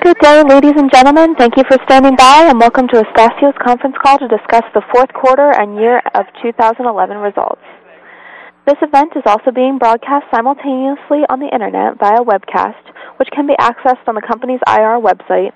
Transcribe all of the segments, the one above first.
Good day, ladies and gentlemen. Thank you for standing by, and welcome to Estacio's conference call to discuss the fourth quarter and year of 2011 results. This event is also being broadcast simultaneously on the internet via webcast, which can be accessed on the company's IR website,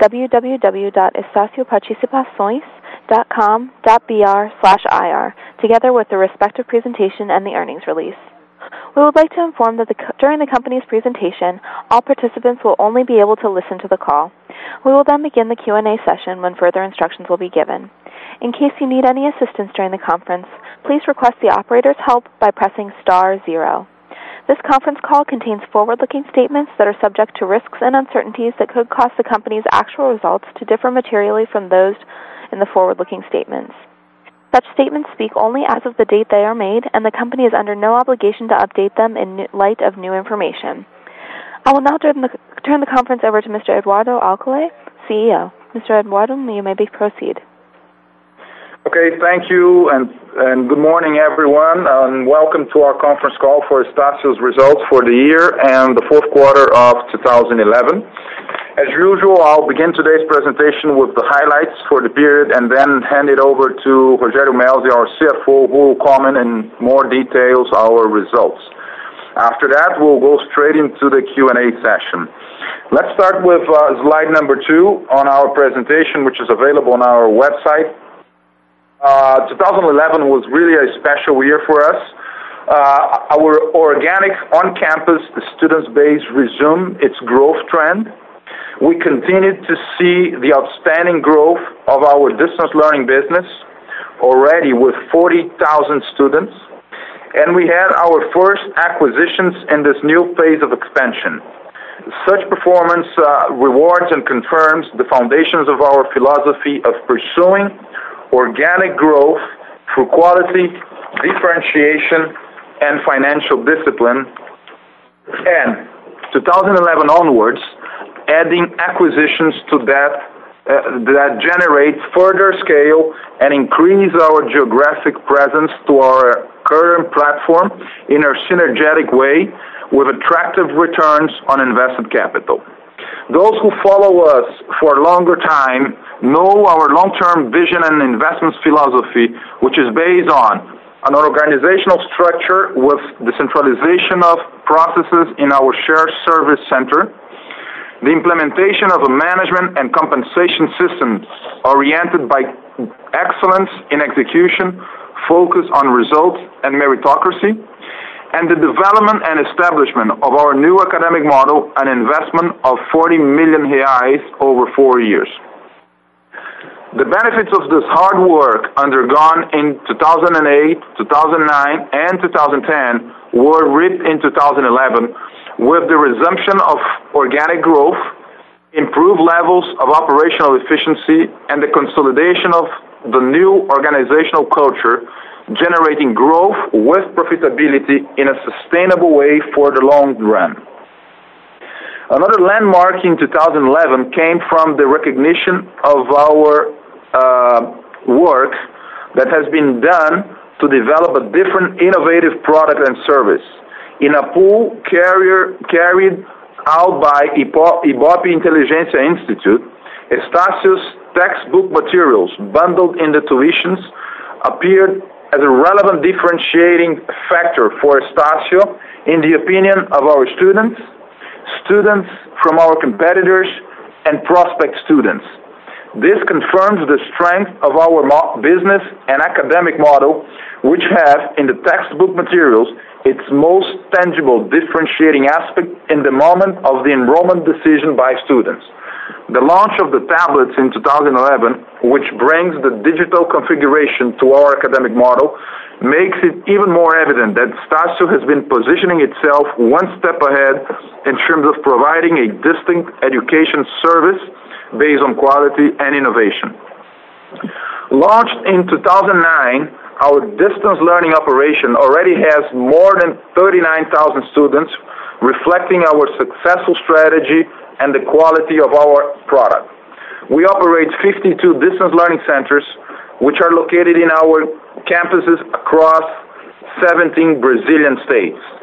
www.estacioparticipações.com.br/ir, together with the respective presentation and the earnings release. We would like to inform that during the company's presentation, all participants will only be able to listen to the call. We will then begin the Q&A session when further instructions will be given. In case you need any assistance during the conference, please request the operator's help by pressing *0. This conference call contains forward-looking statements that are subject to risks and uncertainties that could cause the company's actual results to differ materially from those in the forward-looking statements. Such statements speak only as of the date they are made, and the company is under no obligation to update them in light of new information. I will now turn the conference over to Mr. Eduardo Alcalay, CEO. Mr. Eduardo, you may proceed. Okay, thank you, and good morning, everyone, and welcome to our conference call for Estacio's results for the year and the fourth quarter of 2011. As usual, I'll begin today's presentation with the highlights for the period and then hand it over to Rogério Melzi, our CFO, who will comment in more details our results. After that, we'll go straight into the Q&A session. Let's start with slide number 2 on our presentation, which is available on our website. 2011 was really a special year for us. Our organic on-campus students base resumed its growth trend. We continued to see the outstanding growth of our distance learning business, already with 40,000 students, and we had our first acquisitions in this new phase of expansion. Such performance rewards and confirms the foundations of our philosophy of pursuing organic growth through quality, differentiation, and financial discipline, and 2011 onwards, adding acquisitions to that generate further scale and increase our geographic presence to our current platform in a synergetic way with attractive returns on invested capital. Those who follow us for a longer time know our long-term vision and investments philosophy, which is based on an organizational structure with decentralization of processes in our shared service center, the implementation of a management and compensation system oriented by excellence in execution, focus on results and meritocracy, and the development and establishment of our new academic model, an investment of 40 million reais over 4 years. The benefits of this hard work undergone in 2008, 2009, and 2010 were reaped in 2011 with the resumption of organic growth, improved levels of operational efficiency, and the consolidation of the new organizational culture, generating growth with profitability in a sustainable way for the long run. Another landmark in 2011 came from the recognition of our work that has been done to develop a different innovative product and service. In a pool carried out by Ibope Inteligência Institute, Estacio's textbook materials bundled in the tuitions appeared as a relevant differentiating factor for Estacio in the opinion of our students from our competitors, and prospect students. This confirms the strength of our business and academic model, which have, in the textbook materials, its most tangible differentiating aspect in the moment of the enrollment decision by students. The launch of the tablets in 2011, which brings the digital configuration to our academic model, makes it even more evident that Estácio has been positioning itself one step ahead in terms of providing a distinct education service based on quality and innovation. Launched in 2009, our distance learning operation already has more than 39,000 students, reflecting our successful strategy and the quality of our product. We operate 52 distance learning centers, which are located in our campuses across 17 Brazilian states.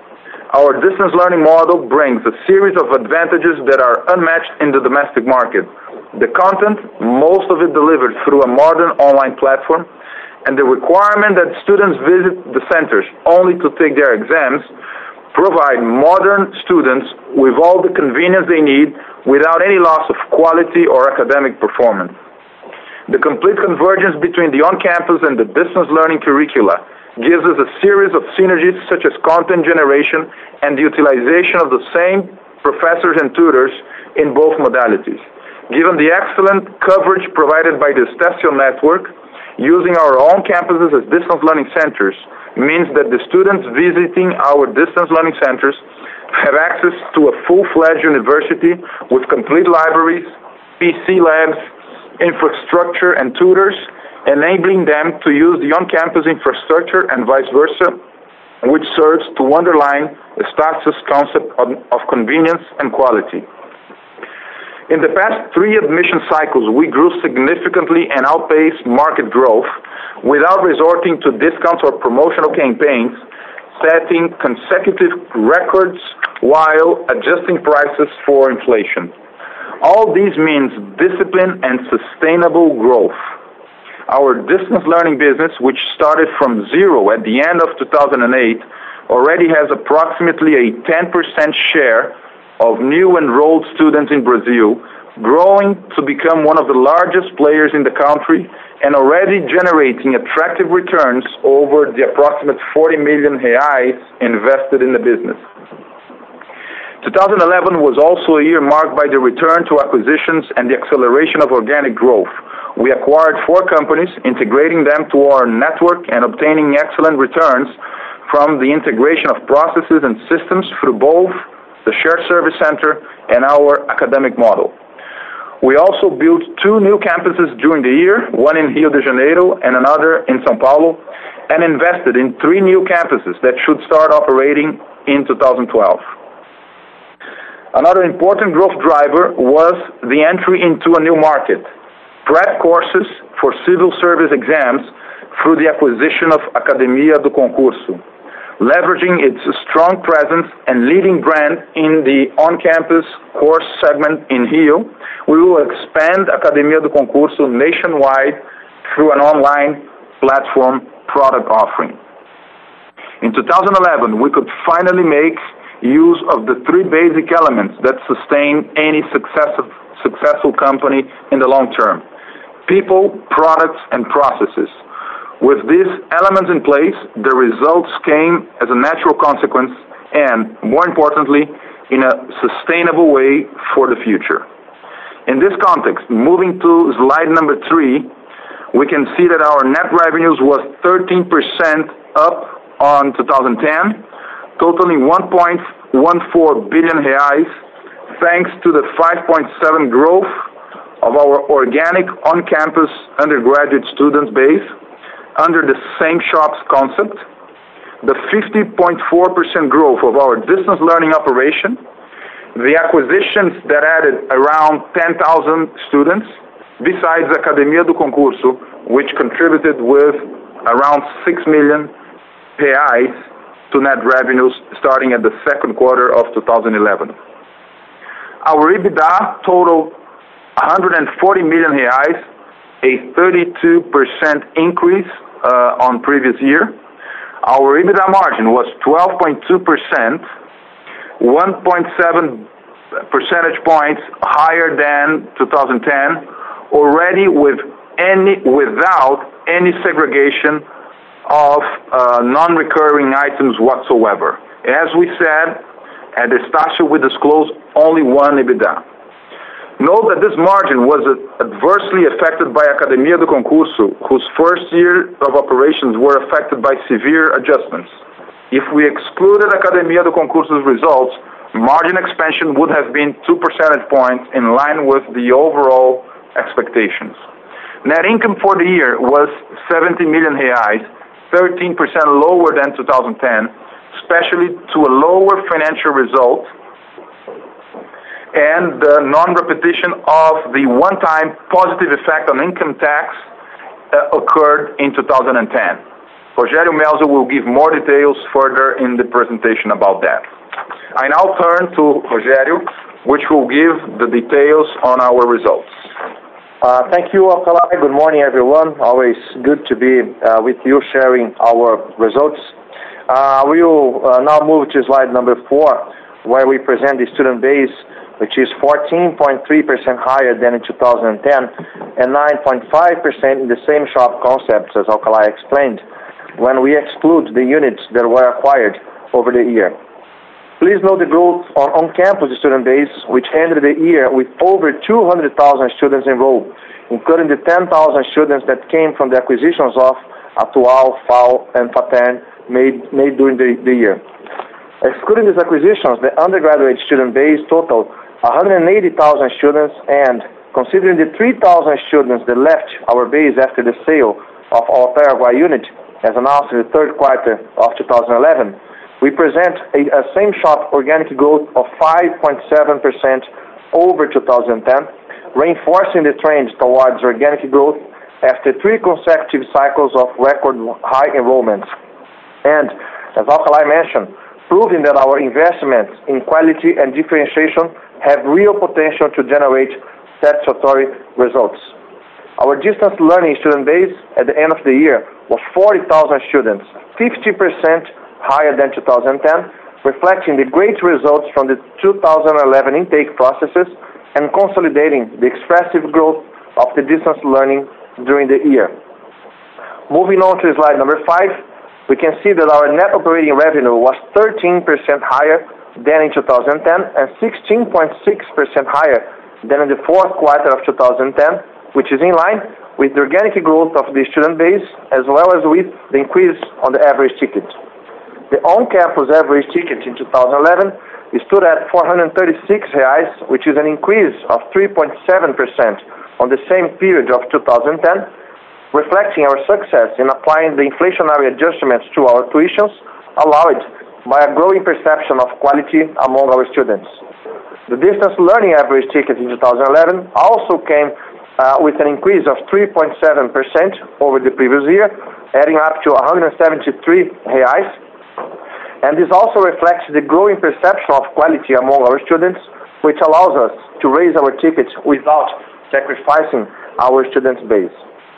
Our distance learning model brings a series of advantages that are unmatched in the domestic market. The content, most of it delivered through a modern online platform, and the requirement that students visit the centers only to take their exams provide modern students with all the convenience they need without any loss of quality or academic performance. The complete convergence between the on-campus and the distance learning curricula gives us a series of synergies such as content generation and the utilization of the same professors and tutors in both modalities. Given the excellent coverage provided by the Estácio network, using our own campuses as distance learning centers means that the students visiting our distance learning centers have access to a full-fledged university with complete libraries, PC labs, infrastructure, and tutors, enabling them to use the on-campus infrastructure and vice versa, which serves to underline Estácio's concept of convenience and quality. In the past 3 admission cycles, we grew significantly and outpaced market growth without resorting to discounts or promotional campaigns, setting consecutive records while adjusting prices for inflation. All these means discipline and sustainable growth. Our distance learning business, which started from zero at the end of 2008, already has approximately a 10% share of new enrolled students in Brazil, growing to become one of the largest players in the country and already generating attractive returns over the approximate 40 million reais invested in the business. 2011 was also a year marked by the return to acquisitions and the acceleration of organic growth. We acquired 4 companies, integrating them to our network and obtaining excellent returns from the integration of processes and systems through both the shared service center and our academic model. We also built 2 new campuses during the year, one in Rio de Janeiro and another in São Paulo, and invested in 3 new campuses that should start operating in 2012. Another important growth driver was the entry into a new market, prep courses for civil service exams through the acquisition of Academia do Concurso. Leveraging its strong presence and leading brand in the on-campus course segment in Rio, we will expand Academia do Concurso nationwide through an online platform product offering. In 2011, we could finally make use of the 3 basic elements that sustain any successful company in the long term: people, products, and processes. With these elements in place, the results came as a natural consequence and, more importantly, in a sustainable way for the future. In this context, moving to slide number 3, we can see that our net revenues was 13% up on 2010, totaling 1.14 billion reais, thanks to the 5.7% growth of our organic on-campus undergraduate students base under the same shops concept, the 50.4% growth of our distance learning operation, the acquisitions that added around 10,000 students, besides Academia do Concurso, which contributed with around 6 million reais to net revenues starting at the second quarter of 2011. Our EBITDA totaled 140 million reais, a 32% increase on previous year. Our EBITDA margin was 12.2%, 1.7 percentage points higher than 2010, already without any segregation of non-recurring items whatsoever. As we said, at Estácio we disclosed only one EBITDA. Note that this margin was adversely affected by Academia do Concurso, whose first year of operations were affected by severe adjustments. If we excluded Academia do Concurso's results, margin expansion would have been 2 percentage points in line with the overall expectations. Net income for the year was 70 million reais, 13% lower than 2010, especially to a lower financial result and the non-repetition of the one-time positive effect on income tax occurred in 2010. Rogério Melzo will give more details further in the presentation about that. I now turn to Rogério, which will give the details on our results. Thank you, Alcalay. Good morning, everyone. Always good to be with you sharing our results. We will now move to slide number 4, where we present the student base, which is 14.3% higher than in 2010 and 9.5% in the same shop concepts as Alcalay explained, when we exclude the units that were acquired over the year. Please note the growth on on-campus student base, which ended the year with over 200,000 students enrolled, including the 10,000 students that came from the acquisitions of Atual, FAO, and FATERN made during the year. Excluding these acquisitions, the undergraduate student base totaled 180,000 students, and considering the 3,000 students that left our base after the sale of our Paraguay unit, as announced in the third quarter of 2011, we present a same-shop organic growth of 5.7% over 2010, reinforcing the trend towards organic growth after 3 consecutive cycles of record high enrollments. And, as Alcalay mentioned, proving that our investments in quality and differentiation have real potential to generate satisfactory results. Our distance learning student base at the end of the year was 40,000 students, 50% higher than 2010, reflecting the great results from the 2011 intake processes and consolidating the expressive growth of the distance learning during the year. Moving on to slide number 5, we can see that our net operating revenue was 13% higher than in 2010 and 16.6% higher than in the fourth quarter of 2010, which is in line with the organic growth of the student base as well as with the increase on the average ticket. The on-campus average ticket in 2011 stood at 436 reais, which is an increase of 3.7% on the same period of 2010, reflecting our success in applying the inflationary adjustments to our tuitions, allowed by a growing perception of quality among our students. The distance learning average ticket in 2011 also came with an increase of 3.7% over the previous year, adding up to 173 reais. And this also reflects the growing perception of quality among our students, which allows us to raise our tickets without sacrificing our student base.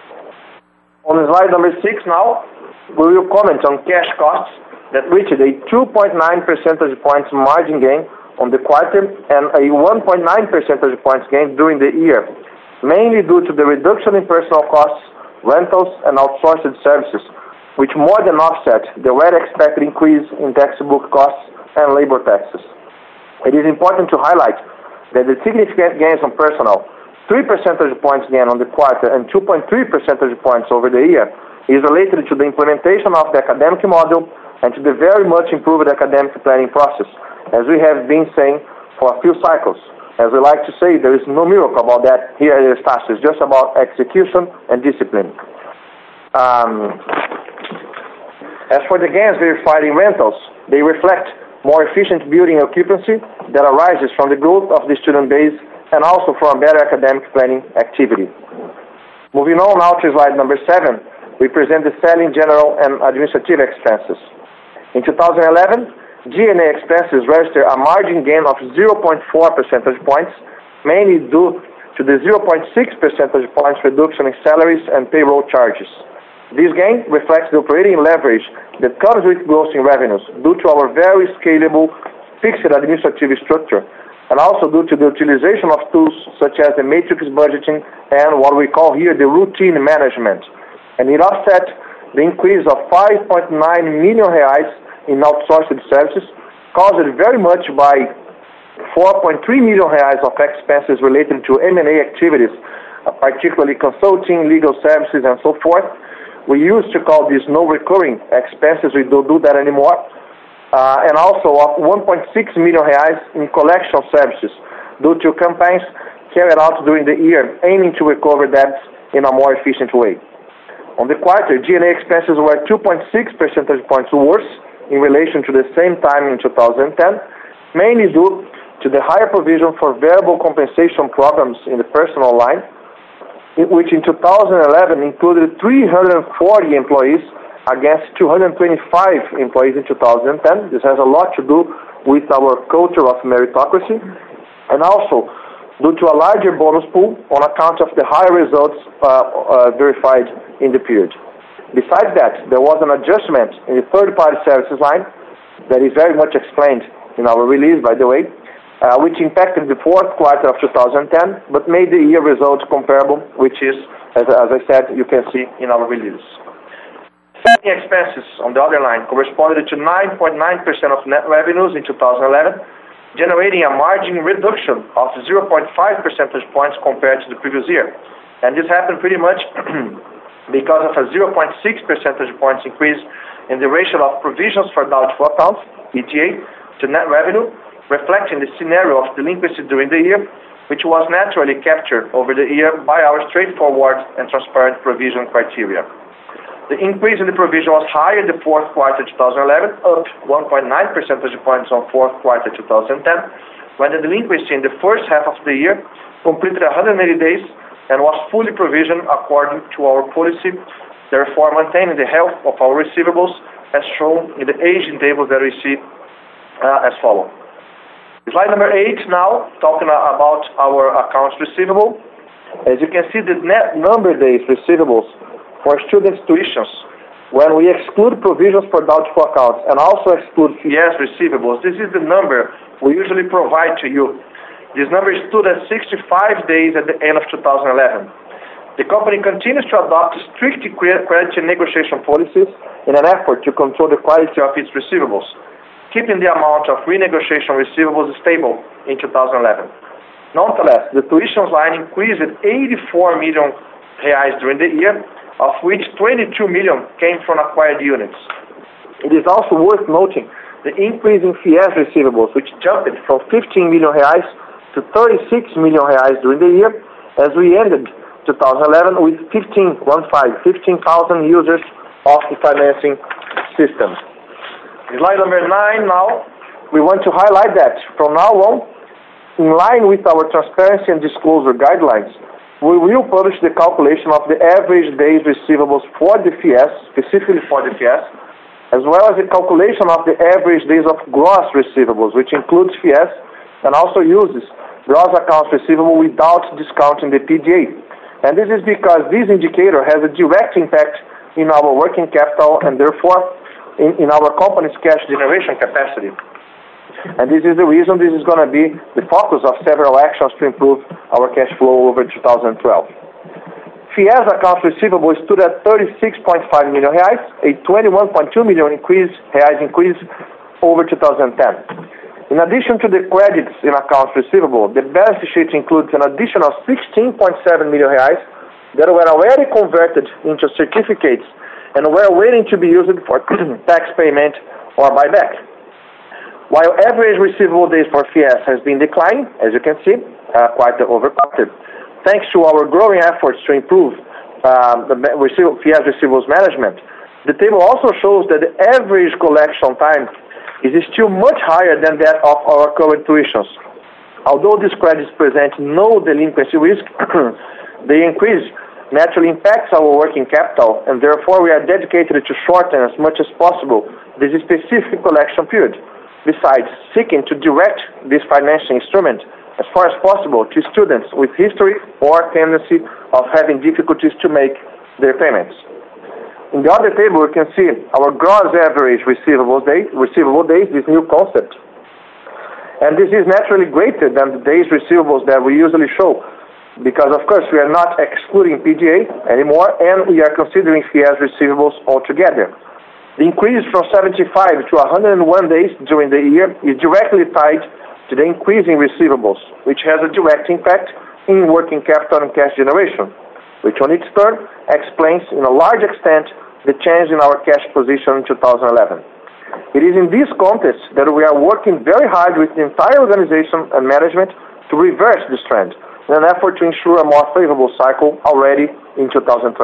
On slide number 6 now, we will comment on cash costs that reached a 2.9 percentage points margin gain on the quarter and a 1.9 percentage points gain during the year, mainly due to the reduction in personnel costs, rentals, and outsourced services, which more than offset the already expected increase in textbook costs and labor taxes. It is important to highlight that the significant gains on personnel, 3 percentage points gain on the quarter and 2.3 percentage points over the year, is related to the implementation of the academic model and to the very much improved academic planning process, as we have been saying for a few cycles. As we like to say, there is no miracle about that here at Estácio. It's just about execution and discipline. As for the gains verified in rentals, they reflect more efficient building occupancy that arises from the growth of the student base and also from better academic planning activity. Moving on now to slide number 7, we present the selling, general, and administrative expenses. In 2011, G&A expenses registered a margin gain of 0.4 percentage points, mainly due to the 0.6 percentage points reduction in salaries and payroll charges. This gain reflects the operating leverage that comes with growth in revenues due to our very scalable fixed administrative structure, and also due to the utilization of tools such as the matrix budgeting and what we call here the routine management. And it offset the increase of 5.9 million reais in outsourced services, caused very much by 4.3 million reais of expenses related to M&A activities, particularly consulting, legal services, and so forth. We used to call these no-recurring expenses. We don't do that anymore. And also of 1.6 million reais in collection services due to campaigns carried out during the year aiming to recover debts in a more efficient way. On the quarter, G&A expenses were 2.6 percentage points worse in relation to the same time in 2010, mainly due to the higher provision for variable compensation programs in the personal line, which in 2011 included 340 employees against 225 employees in 2010. This has a lot to do with our culture of meritocracy, and also due to a larger bonus pool on account of the higher results verified in the period. Besides that, there was an adjustment in the third-party services line that is very much explained in our release, by the way, which impacted the fourth quarter of 2010, but made the year results comparable, which is, as I said, you can see in our release. Selling expenses, on the other line, corresponded to 9.9% of net revenues in 2011, generating a margin reduction of 0.5 percentage points compared to the previous year. And this happened pretty much because of a 0.6 percentage points increase in the ratio of provisions for doubtful accounts, PDA, to net revenue, reflecting the scenario of delinquency during the year, which was naturally captured over the year by our straightforward and transparent provision criteria. The increase in the provision was higher in the fourth quarter 2011, up 1.9 percentage points on fourth quarter 2010, when the delinquency in the first half of the year completed 180 days and was fully provisioned according to our policy, therefore maintaining the health of our receivables as shown in the aging tables that we see as follows. Slide number 8 now, talking about our accounts receivable. As you can see, the net number days receivables for students' tuitions, when we exclude provisions for doubtful accounts and also exclude FIES receivables, this is the number we usually provide to you. This number stood at 65 days at the end of 2011. The company continues to adopt strict credit negotiation policies in an effort to control the quality of its receivables, keeping the amount of renegotiation receivables stable in 2011. Nonetheless, the tuitions line increased 84 million reais during the year, of which 22 million came from acquired units. It is also worth noting the increase in FIES receivables, which jumped from 15 million reais to 36 million reais during the year, as we ended 2011 with 15,000 users of the financing system. Slide number 9 now, we want to highlight that from now on, in line with our transparency and disclosure guidelines, we will publish the calculation of the average days receivables for the FIES, specifically for the FIES, as well as the calculation of the average days of gross receivables, which includes FIES and also uses gross accounts receivable without discounting the PDA. And this is because this indicator has a direct impact in our working capital and therefore in our company's cash generation capacity. And this is the reason this is going to be the focus of several actions to improve our cash flow over 2012. FIES accounts receivable stood at 36.5 million reais, a 21.2 million increase over 2010. In addition to the credits in accounts receivable, the balance sheet includes an additional 16.7 million reais that were already converted into certificates and were waiting to be used for tax payment or buyback. While average receivable days for FIES has been declining, as you can see, quarter over quarter, thanks to our growing efforts to improve the FIES receivables management, the table also shows that the average collection time is still much higher than that of our current tuitions. Although these credits present no delinquency risk, the increase naturally impacts our working capital, and therefore we are dedicated to shorten as much as possible this specific collection period, besides seeking to direct this financial instrument as far as possible to students with history or tendency of having difficulties to make their payments. In the other table, we can see our gross average receivable days, this new concept. And this is naturally greater than the days receivables that we usually show, because of course we are not excluding PDA anymore, and we are considering FIES receivables altogether. The increase from 75 to 101 days during the year is directly tied to the increase in receivables, which has a direct impact in working capital and cash generation, which on its turn explains in a large extent the change in our cash position in 2011. It is in this context that we are working very hard with the entire organization and management to reverse this trend in an effort to ensure a more favorable cycle already in 2012.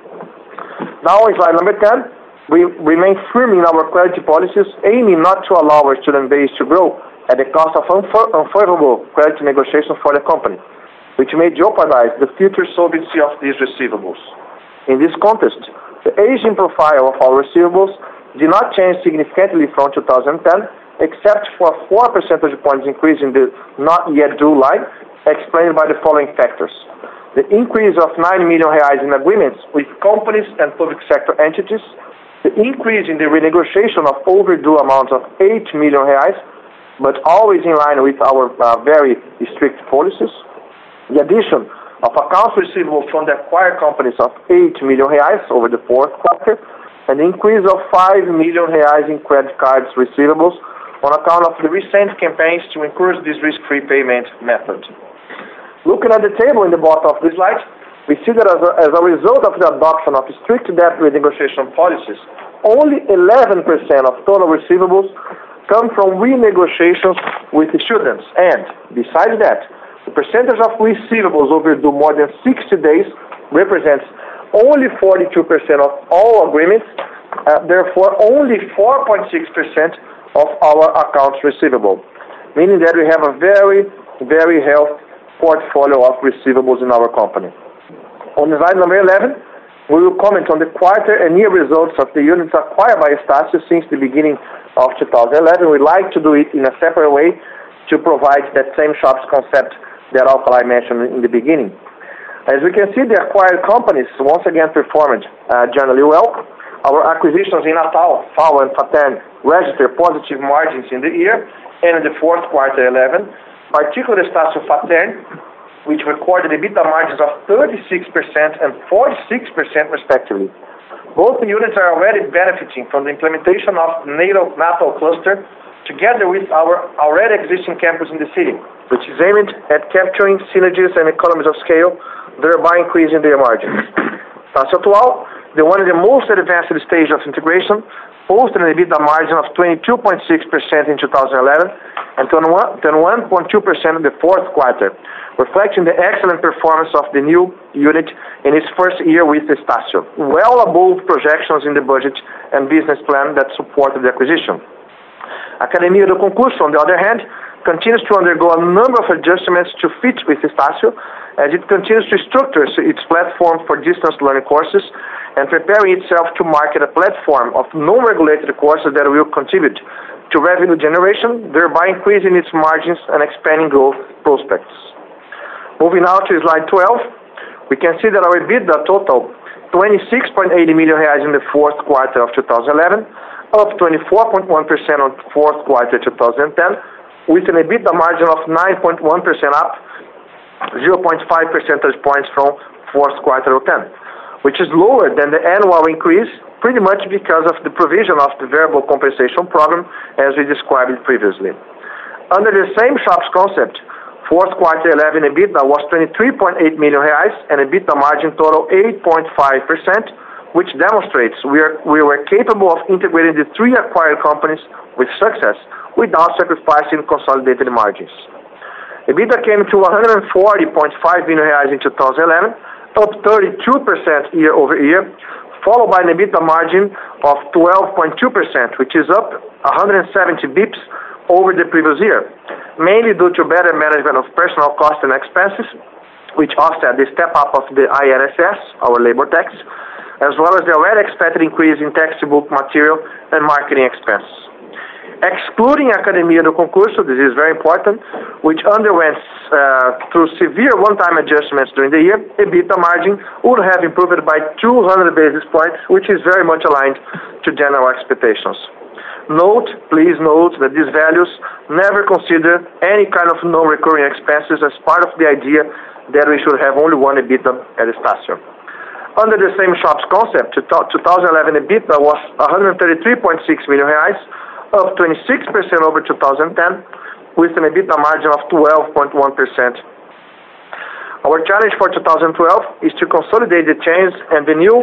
Now in slide number 10, we remain firm in our credit policies, aiming not to allow our student base to grow at the cost of unfavorable credit negotiations for the company, which may jeopardize the future solvency of these receivables. In this context, The aging profile of our receivables did not change significantly from 2010, except for a 4 percentage points increase in the not yet due line, explained by the following factors. The increase of 9 million reais in agreements with companies and public sector entities, the increase in the renegotiation of overdue amounts of 8 million reais, but always in line with our very strict policies, the addition of accounts receivable from the acquired companies of 8 million reais over the fourth quarter, and the increase of 5 million reais in credit cards receivables on account of the recent campaigns to encourage this risk-free payment method. Looking at the table in the bottom of the slide, we see that as a result of the adoption of strict debt renegotiation policies, only 11% of total receivables come from renegotiations with the students, and besides that, the percentage of receivables overdue more than 60 days represents only 42% of all agreements, therefore only 4.6% of our accounts receivable, meaning that we have a very, very healthy portfolio of receivables in our company. On slide number 11, we will comment on the quarter and year results of the units acquired by Estácio since the beginning of 2011. We like to do it in a separate way to provide that same shops concept that Alcalay mentioned in the beginning. As we can see, the acquired companies once again performed generally well. Our acquisitions in Natal, FAO, and Fatern registered positive margins in the year and in the fourth quarter 11, particularly Estácio Fatern, which recorded EBITDA margins of 36% and 46% respectively. Both the units are already benefiting from the implementation of the NATO cluster together with our already existing campus in the city, which is aimed at capturing synergies and economies of scale, thereby increasing their margins. Estácio Atual, the one in the most advanced stage of integration, posted an EBITDA margin of 22.6% in 2011 and 21.2% in the fourth quarter, reflecting the excellent performance of the new unit in its first year with Estácio, well above projections in the budget and business plan that supported the acquisition. Academia do Concurso, on the other hand, continues to undergo a number of adjustments to fit with Estácio as it continues to structure its platform for distance learning courses and preparing itself to market a platform of non-regulated courses that will contribute to revenue generation, thereby increasing its margins and expanding growth prospects. Moving now to slide 12, we can see that our EBITDA totaled 26.80 million reais in the fourth quarter of 2011, up 24.1% on fourth quarter 2010, with an EBITDA margin of 9.1% up, 0.5 percentage points from fourth quarter of 10, which is lower than the annual increase, pretty much because of the provision of the variable compensation program as we described it previously. Under the same shops concept, fourth quarter 11 EBITDA was 23.8 million reais and EBITDA margin total 8.5%, which demonstrates we were capable of integrating the three acquired companies with success without sacrificing consolidated margins. EBITDA came to 140.5 million reais in 2011, up 32% year over year, followed by an EBITDA margin of 12.2%, which is up 170 bips over the previous year, mainly due to better management of personal costs and expenses, which offset the step-up of the INSS, our labor tax, as well as the already expected increase in textbook material and marketing expenses. Excluding Academia do Concurso, this is very important, which underwent through severe one-time adjustments during the year, EBITDA margin would have improved by 200 basis points, which is very much aligned to general expectations. Please note that these values never consider any kind of non-recurring expenses as part of the idea that we should have only one EBITDA at Estácio. Under the same shops concept, 2011 EBITDA was 133.6 million reais, up 26% over 2010, with an EBITDA margin of 12.1%. Our challenge for 2012 is to consolidate the change and the new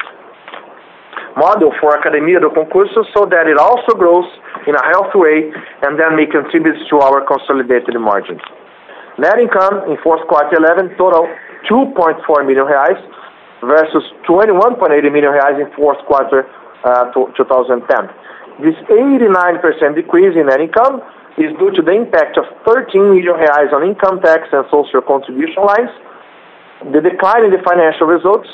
model for Academia do Concurso so that it also grows in a healthy way and then may contribute to our consolidated margins. Net income in fourth quarter 11 total 2.4 million reais versus 21.80 million reais in fourth quarter 2010. This 89% decrease in net income is due to the impact of 13 million reais on income tax and social contribution lines, the decline in the financial results,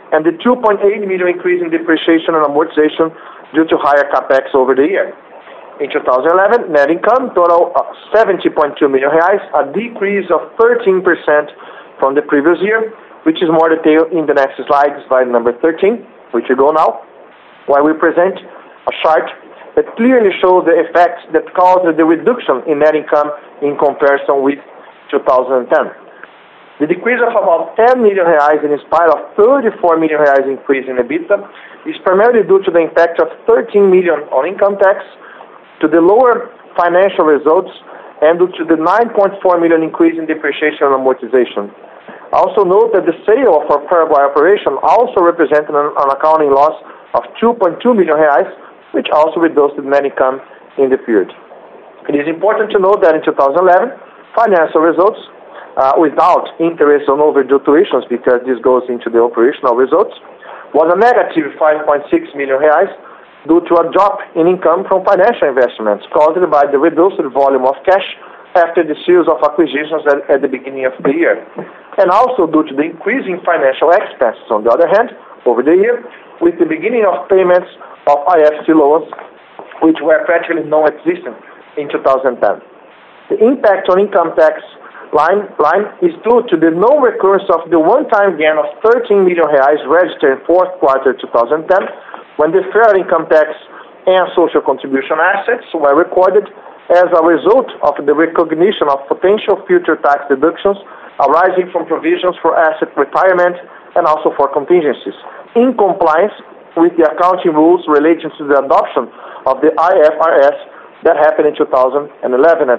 and the 2.8 million increase in depreciation and amortization due to higher capex over the year. In 2011, net income totaled 70.2 million reais, a decrease of 13% from the previous year, which is more detailed in the next slide number 13, which we go now, where we present a chart that clearly shows the effects that caused the reduction in net income in comparison with 2010. The decrease of about 10 million reais in spite of 34 million reais increase in EBITDA is primarily due to the impact of 13 million on income tax, to the lower financial results, and due to the 9.4 million increase in depreciation and amortization. Also note that the sale of our Paraguay operation also represented an accounting loss of 2.2 million reais, which also reduced the net income in the period. It is important to note that in 2011, financial results, without interest on overdue tuitions, because this goes into the operational results, was a negative 5.6 million reais due to a drop in income from financial investments caused by the reduced volume of cash after the series of acquisitions at the beginning of the year, and also due to the increasing financial expenses, on the other hand, over the year, with the beginning of payments of IFC loans, which were practically non-existent in 2010. The impact on income tax line is due to the non-recurrence of the one-time gain of 13 million reais registered in fourth quarter 2010, when the fair income tax and social contribution assets were recorded as a result of the recognition of potential future tax deductions arising from provisions for asset retirement and also for contingencies, in compliance with the accounting rules relating to the adoption of the IFRS that happened in 2010 at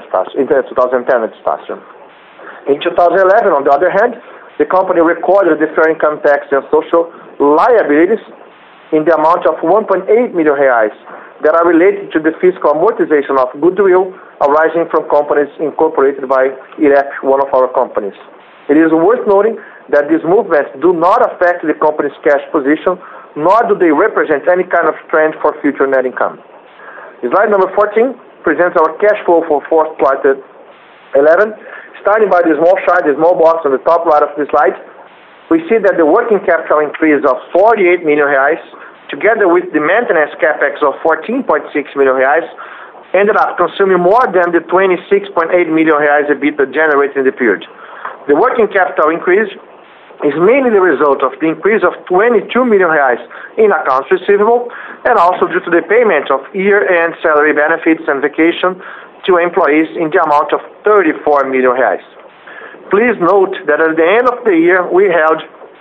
Estácio. In 2011, on the other hand, the company recorded the fair income tax and social liabilities in the amount of 1.8 million reais that are related to the fiscal amortization of goodwill arising from companies incorporated by IREP, one of our companies. It is worth noting that these movements do not affect the company's cash position, nor do they represent any kind of trend for future net income. Slide number 14 presents our cash flow for fourth quarter 11. Starting by the small chart, the small box on the top right of the slide, we see that the working capital increase of 48 million reais, together with the maintenance capex of 14.6 million reais, ended up consuming more than the 26.8 million reais EBITDA generated in the period. The working capital increase is mainly the result of the increase of 22 million reais in accounts receivable, and also due to the payment of year-end salary benefits and vacation to employees in the amount of 34 million reais. Please note that at the end of the year, we held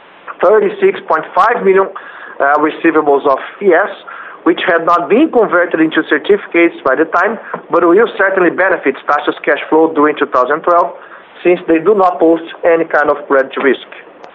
36.5 million receivables of FIES, which had not been converted into certificates by the time, but will certainly benefit Estácio's cash flow during 2012, since they do not pose any kind of credit risk.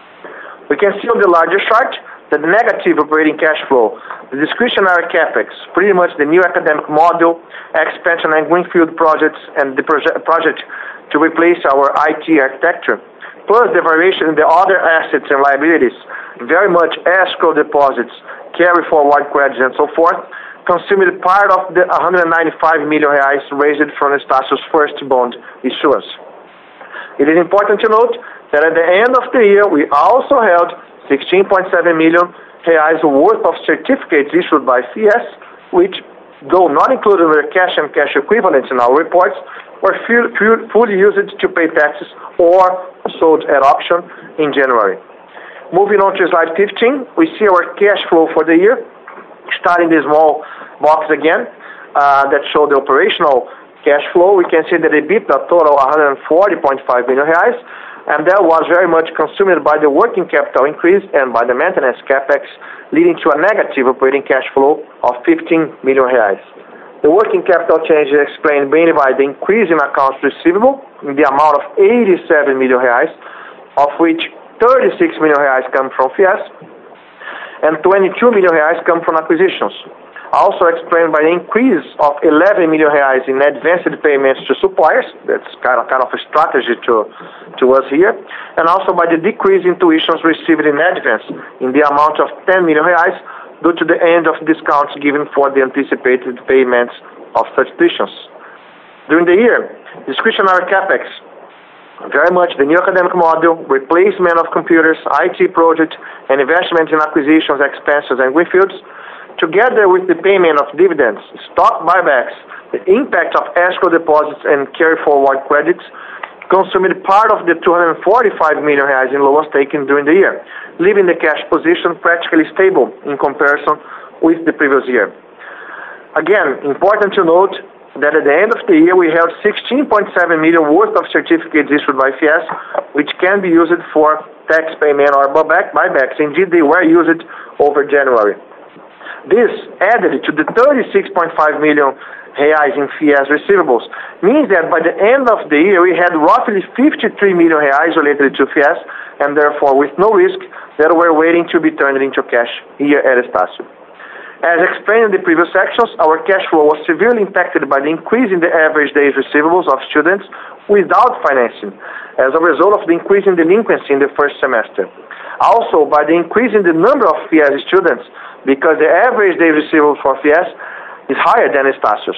We can see on the larger chart that the negative operating cash flow, the discretionary capex, pretty much the new academic module, expansion and greenfield projects, and the project to replace our IT architecture, plus the variation in the other assets and liabilities, very much escrow deposits, carry forward credits, and so forth, consumed part of the 195 million reais raised from Estácio's first bond issuance. It is important to note that at the end of the year, we also held 16.7 million reais worth of certificates issued by FIES, which, though not included in the cash and cash equivalents in our reports, were fully used to pay taxes or sold at auction in January. Moving on to slide 15, we see our cash flow for the year, starting the small box again, that show the operational cash flow. We can see that the EBITDA total 140.5 million reais, and that was very much consumed by the working capital increase and by the maintenance capex, leading to a negative operating cash flow of 15 million reais. The working capital change is explained mainly by the increase in accounts receivable in the amount of 87 million reais, of which 36 million reais come from FIES, and 22 million reais come from acquisitions. Also explained by the increase of 11 million reais in advanced payments to suppliers. That's kind of a strategy to us here. And also by the decrease in tuitions received in advance in the amount of 10 million reais due to the end of discounts given for the anticipated payments of such tuitions. During the year, discretionary capex very much the new academic model, replacement of computers, IT project, and investment in acquisitions, expenses, and greenfields, together with the payment of dividends, stock buybacks, the impact of escrow deposits and carry-forward credits, consumed part of the 245 million reais in loans taken during the year, leaving the cash position practically stable in comparison with the previous year. Again, important to note that at the end of the year we held 16.7 million worth of certificates issued by FIES, which can be used for tax payment or buybacks. Indeed, they were used over January. This, added to the 36.5 million reais in FIES receivables, means that by the end of the year we had roughly 53 million reais related to FIES, and therefore with no risk that were waiting to be turned into cash here at Estácio. As explained in the previous sections, our cash flow was severely impacted by the increase in the average days receivables of students without financing, as a result of the increase in delinquency in the first semester. Also, by the increase in the number of FIES students, because the average days receivable for FIES is higher than Estácio's.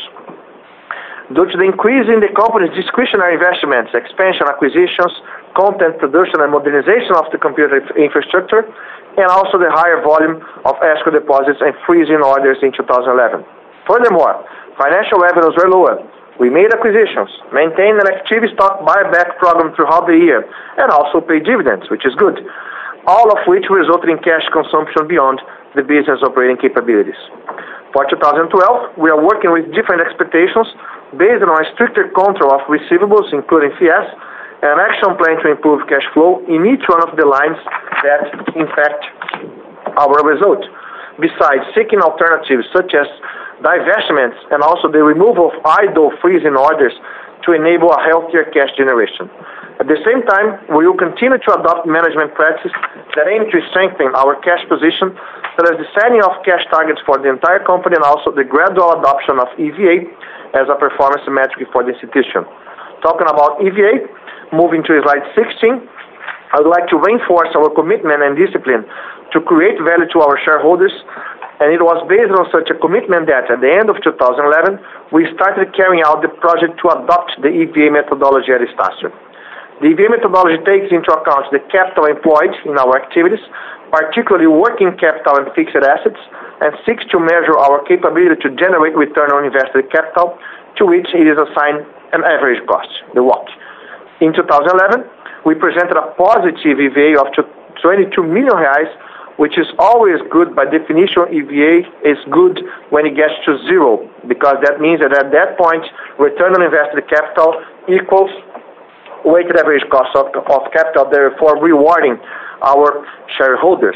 Due to the increase in the company's discretionary investments, expansion, acquisitions, content production, and modernization of the computer infrastructure, and also the higher volume of escrow deposits and freezing orders in 2011. Furthermore, financial revenues were lower. We made acquisitions, maintained an active stock buyback program throughout the year, and also paid dividends, which is good, all of which resulted in cash consumption beyond the business operating capabilities. For 2012, we are working with different expectations based on a stricter control of receivables, including FIES, and an action plan to improve cash flow in each one of the lines that impact our result, besides seeking alternatives such as divestments and also the removal of idle freezing orders to enable a healthier cash generation. At the same time, we will continue to adopt management practices that aim to strengthen our cash position, such as the setting of cash targets for the entire company and also the gradual adoption of EVA as a performance metric for the institution. Talking about EVA, moving to slide 16, I would like to reinforce our commitment and discipline to create value to our shareholders, and it was based on such a commitment that at the end of 2011, we started carrying out the project to adopt the EVA methodology at Estácio. The EVA methodology takes into account the capital employed in our activities, particularly working capital and fixed assets, and seeks to measure our capability to generate return on invested capital, to which it is assigned an average cost, the WACC. In 2011, we presented a positive EVA of 22 million reais, which is always good. By definition, EVA is good when it gets to zero, because that means that at that point, return on invested capital equals weighted average cost of capital, therefore rewarding our shareholders.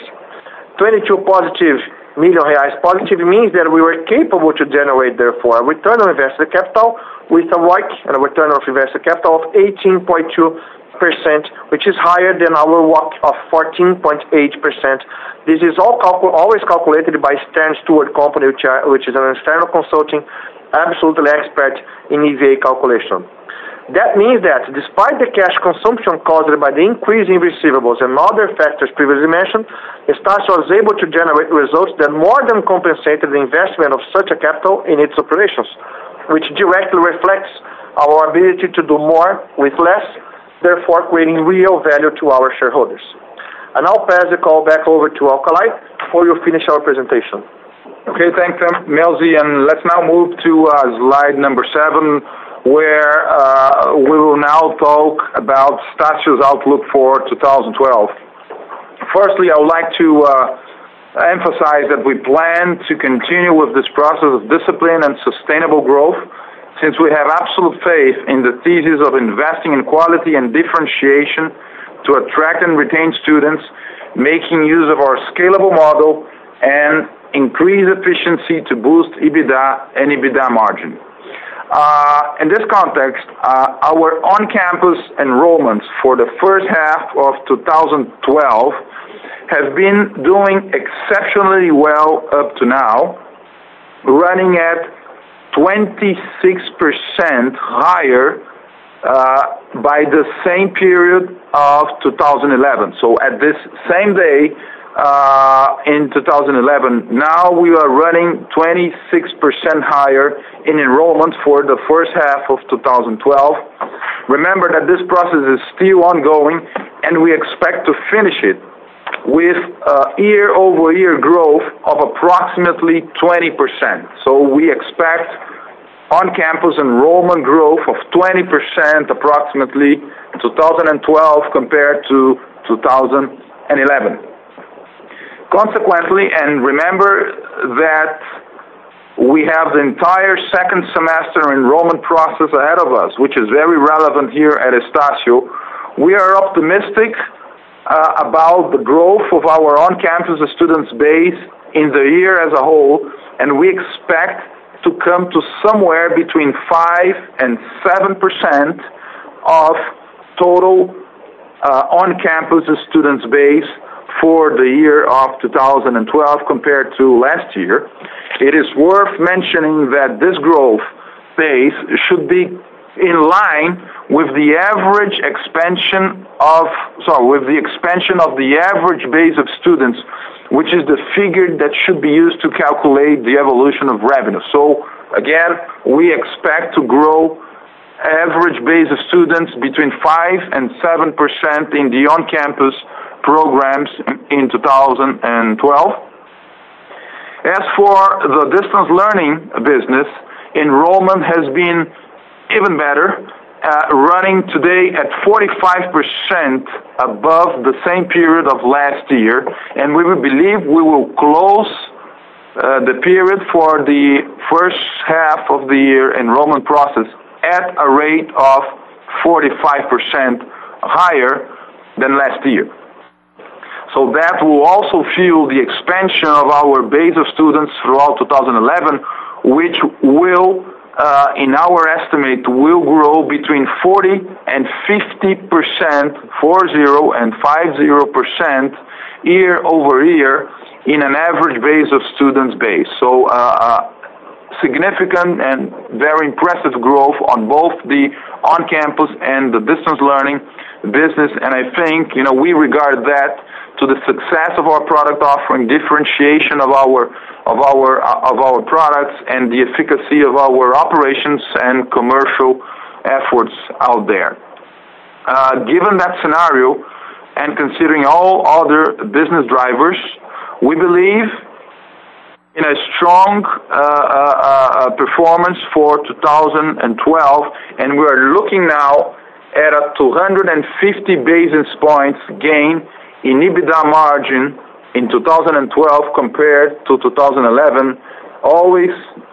22 million reais positive means that we were capable to generate, therefore, a return on invested capital with a ROIC and a return on invested capital of 18.2%, which is higher than our WACC of 14.8%. This is always calculated by Stern Stewart Company, which is an external consulting, absolutely expert in EVA calculation. That means that despite the cash consumption caused by the increase in receivables and other factors previously mentioned, Estácio was able to generate results that more than compensated the investment of such a capital in its operations, which directly reflects our ability to do more with less, therefore creating real value to our shareholders. And I'll pass the call back over to Alcalay before you finish our presentation. Okay, thanks, Melzi, and let's now move to slide number 7, where we will now talk about Estácio's outlook for 2012. Firstly, I would like to emphasize that we plan to continue with this process of discipline and sustainable growth, since we have absolute faith in the thesis of investing in quality and differentiation to attract and retain students, making use of our scalable model, and increase efficiency to boost EBITDA and EBITDA margin. In this context, our on-campus enrollments for the first half of 2012 have been doing exceptionally well up to now, running at 26% higher by the same period of 2011. So at this same day, in 2011. Now we are running 26% higher in enrollment for the first half of 2012. Remember that this process is still ongoing, and we expect to finish it with year-over-year growth of approximately 20%. So we expect on-campus enrollment growth of 20% approximately 2012 compared to 2011. Consequently, and remember that we have the entire second semester enrollment process ahead of us, which is very relevant here at Estácio, we are optimistic about the growth of our on-campus students base in the year as a whole, and we expect to come to somewhere between 5 and 7% of total on-campus students base for the year of 2012 compared to last year. It is worth mentioning that this growth pace should be in line with the average expansion of the average base of students, which is the figure that should be used to calculate the evolution of revenue. So again, we expect to grow average base of students between 5 and 7% in the on-campus programs in 2012. As for the distance learning business, enrollment has been even better, running today at 45% above the same period of last year, and we will believe we will close the period for the first half of the year enrollment process at a rate of 45% higher than last year. So that will also fuel the expansion of our base of students throughout 2011, which will, in our estimate, will grow between 40 and 50%, 50% year over year in an average base of students base. So significant and very impressive growth on both the on-campus and the distance learning business, and I think we regard that to the success of our product offering, differentiation of our products, and the efficacy of our operations and commercial efforts out there. Given that scenario, and considering all other business drivers, we believe in a strong performance for 2012, and we are looking now at a 250 basis points gain in EBITDA margin in 2012 compared to 2011, always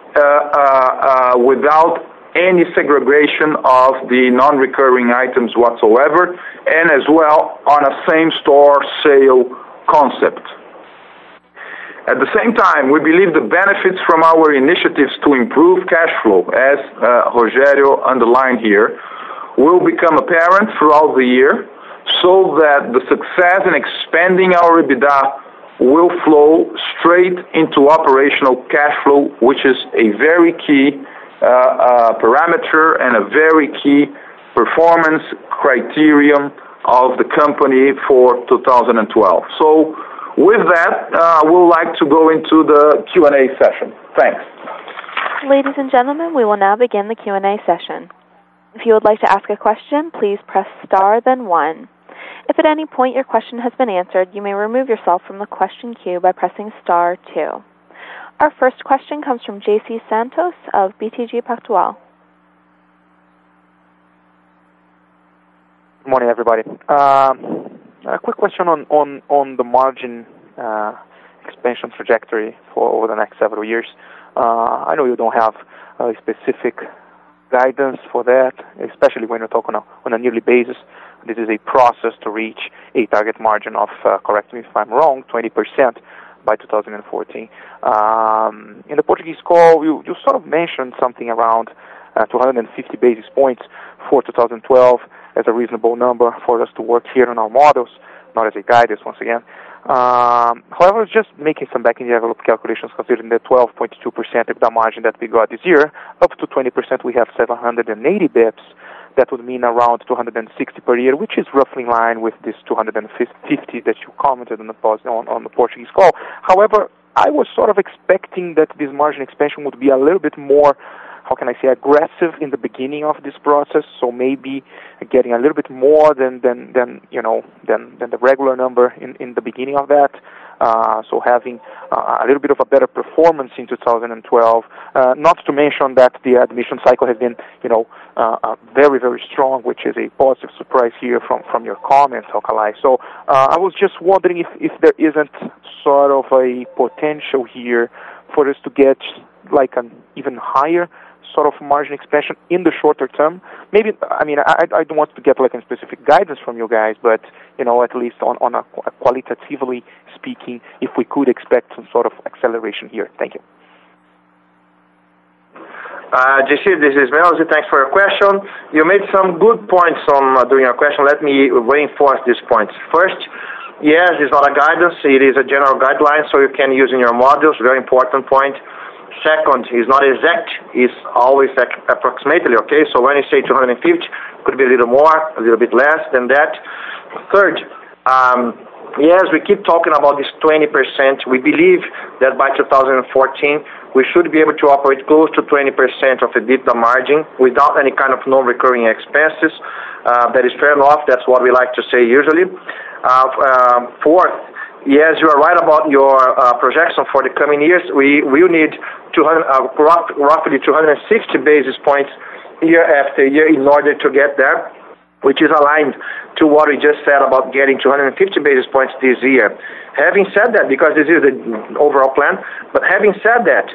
without any segregation of the non-recurring items whatsoever, and as well on a same-store sale concept. At the same time, we believe the benefits from our initiatives to improve cash flow, as Rogério underlined here, will become apparent throughout the year, so that the success in expanding our EBITDA will flow straight into operational cash flow, which is a very key parameter and a very key performance criterion of the company for 2012. So with that, we'd like to go into the Q&A session. Thanks. Ladies and gentlemen, we will now begin the Q&A session. If you would like to ask a question, please press star then 1. If at any point your question has been answered, you may remove yourself from the question queue by pressing star 2. Our first question comes from J.C. Santos of BTG Pactual. Good morning, everybody. A quick question on the margin expansion trajectory for over the next several years. I know you don't have a specific guidance for that, especially when you're talking on a yearly basis. This is a process to reach a target margin of, correct me if I'm wrong, 20% by 2014. In the Portuguese call, you sort of mentioned something around 250 basis points for 2012 as a reasonable number for us to work here on our models, not as a guidance once again. However, just making some back-in-the-envelope calculations considering the 12.2% EBITDA margin that we got this year, up to 20% we have 780 bips that would mean around 260 per year, which is roughly in line with this 250 that you commented on the Portuguese call. However, I was sort of expecting that this margin expansion would be a little bit more, how can I say, aggressive in the beginning of this process, so maybe getting a little bit more than the regular number in the beginning of that. So having a little bit of a better performance in 2012. Not to mention that the admission cycle has been, very, very strong, which is a positive surprise here from your comments, Alcalay. So I was just wondering if there isn't sort of a potential here for us to get like an even higher sort of margin expansion in the shorter term. Maybe, I don't want to get like a specific guidance from you guys, but, at least on a qualitatively speaking, if we could expect some sort of acceleration here. Thank you. JC, this is Melzi. Thanks for your question. You made some good points during your question. Let me reinforce these points. First, yes, it's not a guidance. It is a general guideline, so you can use in your modules. Very important point. Second, it's not exact. It's always approximately, okay? So when you say 250, could be a little more, a little bit less than that. Third, yes, we keep talking about this 20%. We believe that by 2014, we should be able to operate close to 20% of EBITDA margin without any kind of non-recurring expenses. That is fair enough. That's what we like to say usually. Fourth, yes, you are right about your projection for the coming years. We will need roughly 260 basis points year after year in order to get there, which is aligned to what we just said about getting 250 basis points this year. Having said that, because this is the overall plan, but having said that,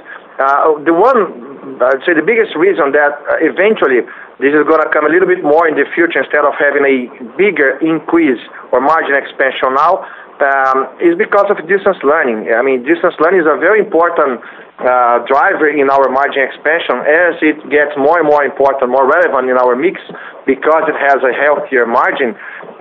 I'd say the biggest reason that eventually this is going to come a little bit more in the future instead of having a bigger increase or margin expansion now, is because of distance learning. Distance learning is a very important driver in our margin expansion as it gets more and more important, more relevant in our mix because it has a healthier margin.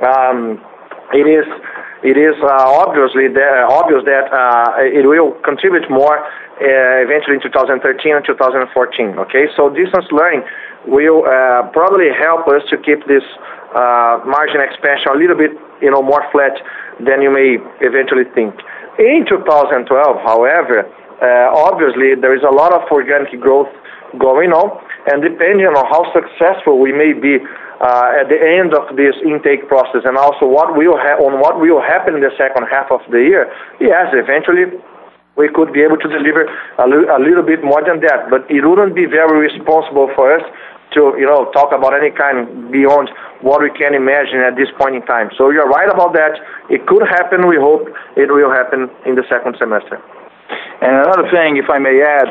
It is obvious that it will contribute more eventually in 2013 and 2014. Okay, so distance learning will probably help us to keep this margin expansion a little bit more flat than you may eventually think. In 2012, however, obviously there is a lot of organic growth going on, and depending on how successful we may be at the end of this intake process, and also what will happen in the second half of the year, yes, eventually we could be able to deliver a little bit more than that, but it wouldn't be very responsible for us to talk about any kind beyond what we can imagine at this point in time. So you're right about that. It could happen. We hope it will happen in the second semester. And another thing, if I may add,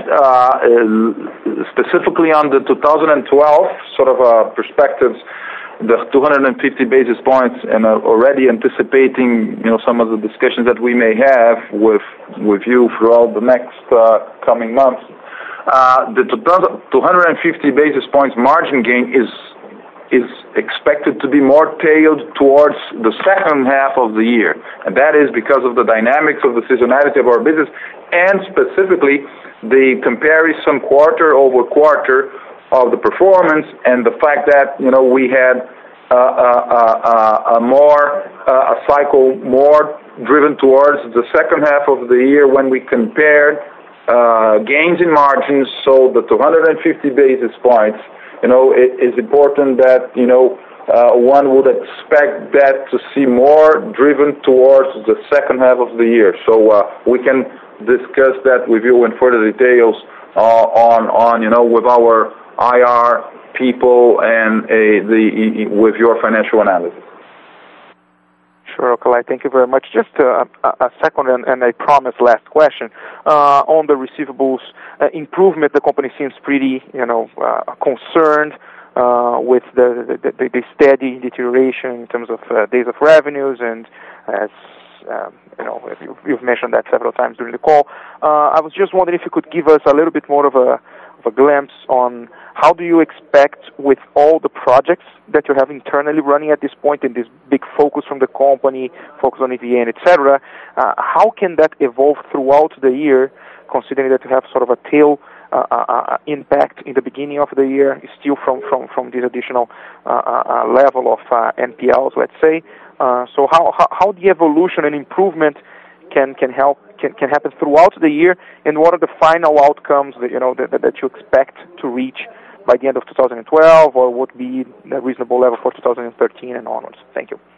specifically on the 2012 sort of perspectives, the 250 basis points, and already anticipating some of the discussions that we may have with you throughout the next coming months. The 250 basis points margin gain is expected to be more tailored towards the second half of the year, and that is because of the dynamics of the seasonality of our business, and specifically the comparison quarter over quarter of the performance, and the fact that we had a cycle more driven towards the second half of the year when we compared gains in margins. So the 250 basis points, it is important that one would expect that to see more driven towards the second half of the year. So we can discuss that with you in further details with our IR people and with your financial analysis. Sure, Alcalay, thank you very much. Just a second and I promise last question. On the receivables improvement, the company seems pretty concerned with the steady deterioration in terms of days of revenues, and as you've mentioned that several times during the call. I was just wondering if you could give us a little bit more of a glimpse on how do you expect, with all the projects that you have internally running at this point, and this big focus from the company, focus on EVN, etc., how can that evolve throughout the year, considering that you have sort of a tail impact in the beginning of the year, still from this additional level of NPLs, let's say. So how the evolution and improvement can happen throughout the year, and what are the final outcomes that you expect to reach by the end of 2012, or would be a reasonable level for 2013 and onwards? Thank you.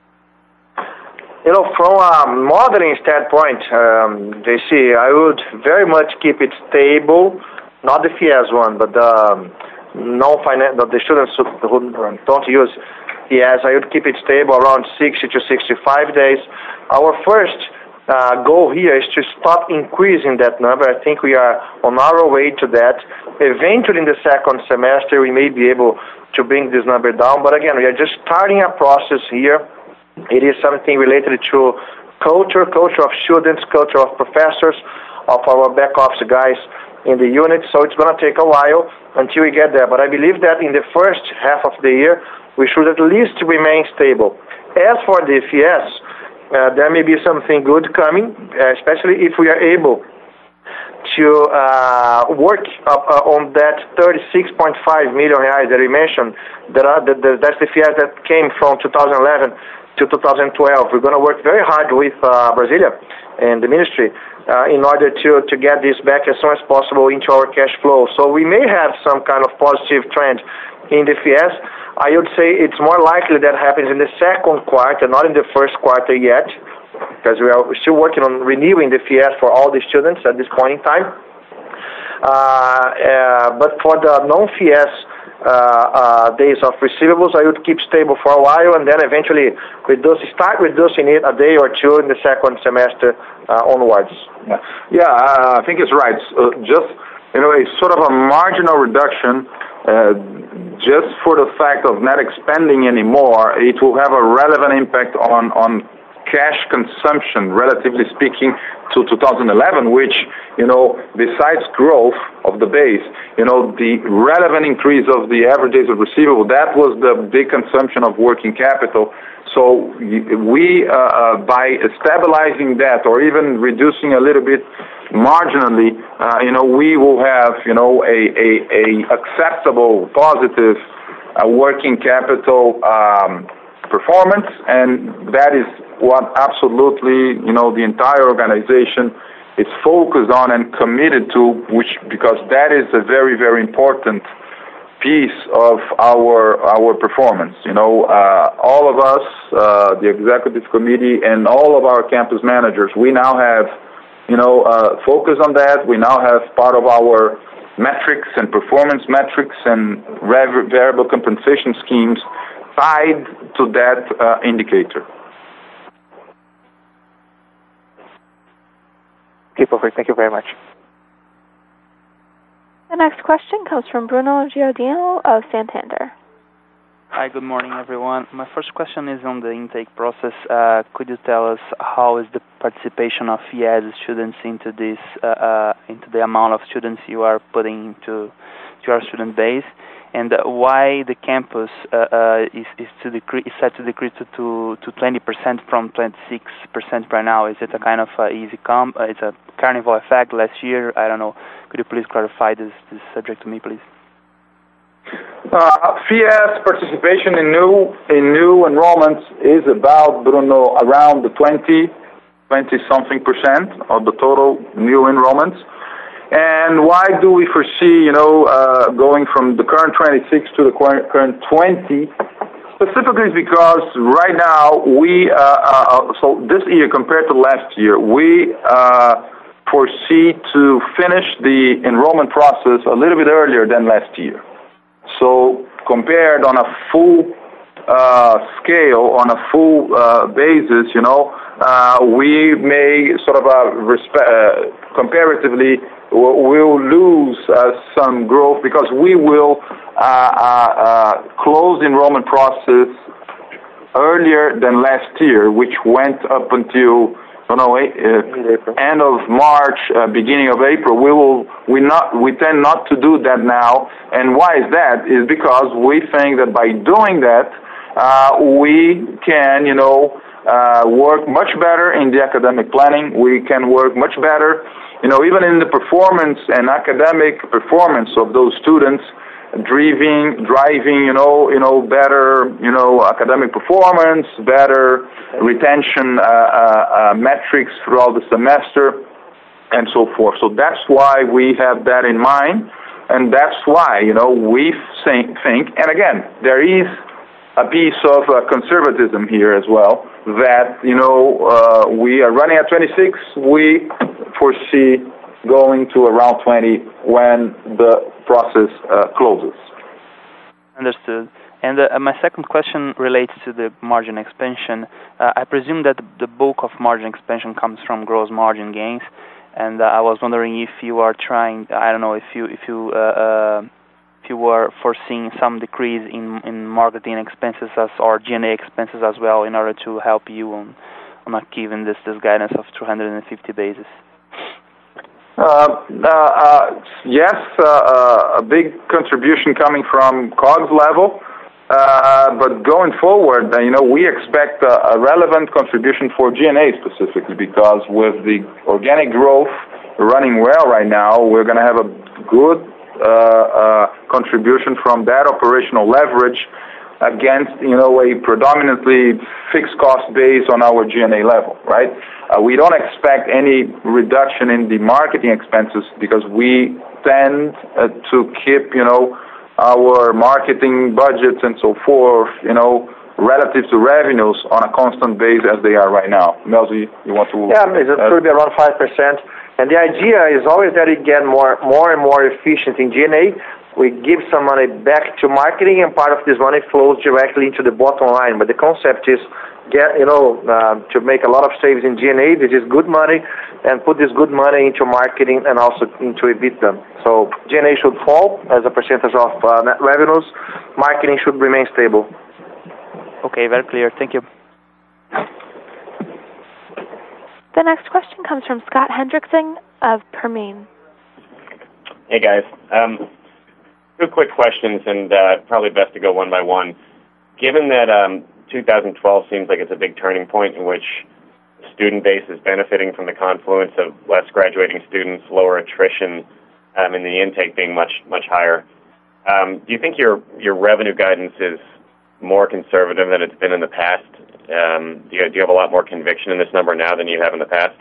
From a modeling standpoint, JC, I would very much keep it stable, not the FIES one, but the students who don't use FIES, I would keep it stable around 60 to 65 days. Our first goal here is to stop increasing that number. I think we are on our way to that. Eventually in the second semester, we may be able to bring this number down, but again, we are just starting a process here. It is something related to culture of students, culture of professors, of our back office guys in the unit. So it's going to take a while until we get there. But I believe that in the first half of the year, we should at least remain stable. As for the FIES, there may be something good coming, especially if we are able to work on that 36.5 million reais that we mentioned. That's the FIES that came from 2011 to 2012. We're going to work very hard with Brasilia and the ministry in order to get this back as soon as possible into our cash flow. So we may have some kind of positive trend in the FIES. I would say it's more likely that happens in the second quarter, not in the first quarter yet, because we are still working on renewing the FIES for all the students at this point in time. But for the non-FIES days of receivables, I would keep stable for a while and then eventually start reducing it a day or two in the second semester onwards. I think it's right. Just a sort of a marginal reduction, just for the fact of not expanding anymore, it will have a relevant impact on cash consumption, relatively speaking, to 2011, which, besides growth of the base, the relevant increase of the average days of receivable, that was the big consumption of working capital. So we, by stabilizing that or even reducing a little bit marginally, we will have, a acceptable, positive working capital performance, and that is what absolutely, the entire organization is focused on and committed to, because that is a very, very important piece of our performance. All of us, the executive committee, and all of our campus managers, we now have, focus on that. We now have part of our metrics and performance metrics and variable compensation schemes tied to that indicator. Okay, perfect. Thank you very much. The next question comes from Bruno Giordino of Santander. Hi, good morning, everyone. My first question is on the intake process. Could you tell us how is the participation of FIES students into this, into the amount of students you are putting into your student base, and why the campus is set to decrease to 20% from 26% right now? Is it a kind of it's a carnival effect last year? I don't know. Could you please clarify this subject to me, please? FIES participation in new enrollments is about, Bruno, around the 20-something% of the total new enrollments. And why do we foresee, going from the current 26 to the current 20? Specifically because right now so this year compared to last year, we foresee to finish the enrollment process a little bit earlier than last year. So compared on a full scale, on a full basis, we may sort of comparatively will lose some growth because we will close the enrollment process earlier than last year, which went up until end of March, beginning of April. We tend not to do that now, and why is that? Is because we think that by doing that, we can, work much better in the academic planning. We can work much better even in the performance and academic performance of those students, driving, better, academic performance, better retention metrics throughout the semester, and so forth. So that's why we have that in mind, and that's why, we think, and again, there is a piece of conservatism here as well, that, we are running at 26, we foresee going to around 20 when the process closes. Understood. And my second question relates to the margin expansion. I presume that the bulk of margin expansion comes from gross margin gains, and I was wondering if you are trying, I don't know, if you were foreseeing some decrease in marketing expenses or G&A expenses as well in order to help you on achieving this guidance of 250 basis. Yes, a big contribution coming from COGS level, but going forward, we expect a relevant contribution for G&A specifically, because with the organic growth running well right now, we're going to have a good contribution from that operational leverage against, a predominantly fixed cost base on our G&A level, right? We don't expect any reduction in the marketing expenses because we tend to keep, our marketing budgets and so forth, relative to revenues on a constant base as they are right now. Melzi, you want to? Yeah, it's going to be around 5%. And the idea is always that we get more and more efficient in G&A. We give some money back to marketing, and part of this money flows directly into the bottom line. But the concept is to make a lot of saves in G&A. This is good money, and put this good money into marketing and also into EBITDA. So G&A should fall as a percentage of net revenues. Marketing should remain stable. Okay, very clear. Thank you. The next question comes from Scott Hendrickson of Permane. Hey, guys. Two quick questions, and probably best to go one by one. Given that 2012 seems like it's a big turning point in which the student base is benefiting from the confluence of less graduating students, lower attrition, and the intake being much higher, do you think your revenue guidance is more conservative than it's been in the past? Do you have a lot more conviction in this number now than you have in the past?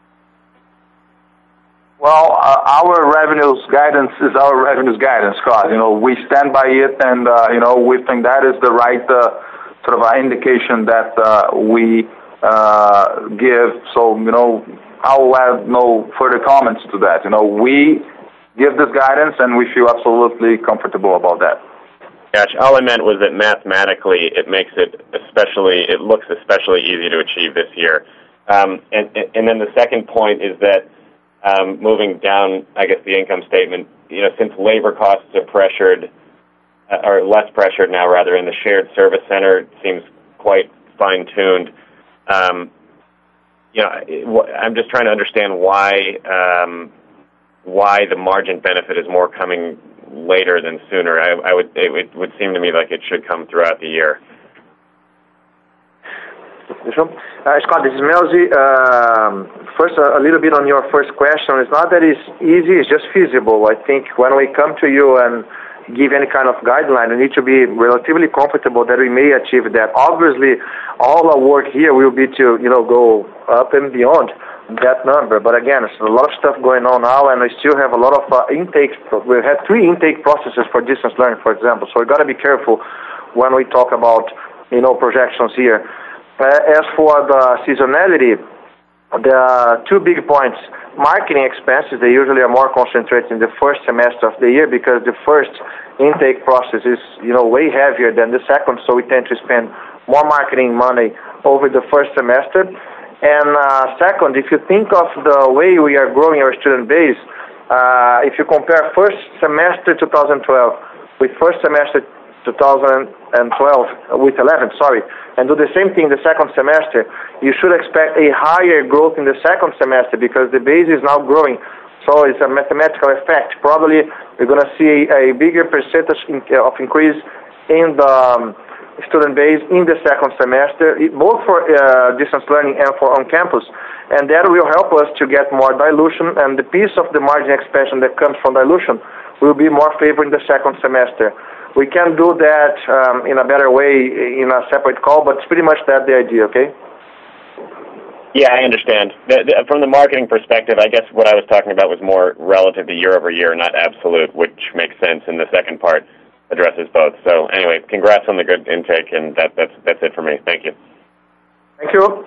Well, our revenues guidance is our revenues guidance, Scott. We stand by it, and we think that is the right sort of indication that we give. So I'll add no further comments to that. We give this guidance, and we feel absolutely comfortable about that. Gotcha. All I meant was that mathematically, it looks especially easy to achieve this year. And then the second point is that. Moving down, I guess, the income statement, since labor costs are pressured, or less pressured now, rather, in the shared service center, it seems quite fine-tuned. I'm just trying to understand why the margin benefit is more coming later than sooner. It would seem to me like it should come throughout the year. Scott, this is Melzi. First, a little bit on your first question. It's not that it's easy, it's just feasible. I think when we come to you and give any kind of guideline, we need to be relatively comfortable that we may achieve that. Obviously, all our work here will be to, go up and beyond that number. But again, there's a lot of stuff going on now, and we still have a lot of intakes. We had 3 intake processes for distance learning, for example. So we've got to be careful when we talk about, projections here. As for the seasonality, there are 2 big points. Marketing expenses, they usually are more concentrated in the first semester of the year because the first intake process is, way heavier than the second, so we tend to spend more marketing money over the first semester. And second, if you think of the way we are growing our student base, if you compare first semester 2012 with first semester 2011, and do the same thing the second semester, you should expect a higher growth in the second semester because the base is now growing. So it's a mathematical effect. Probably we're going to see a bigger percentage of increase in the student base in the second semester, both for distance learning and for on-campus. And that will help us to get more dilution, and the piece of the margin expansion that comes from dilution will be more favored in the second semester. We can do that in a better way in a separate call, but it's pretty much that the idea, okay? Yeah, I understand. From the marketing perspective, I guess what I was talking about was more relative to year over year, not absolute, which makes sense, and the second part addresses both. So anyway, congrats on the good intake, and that's it for me. Thank you. Thank you.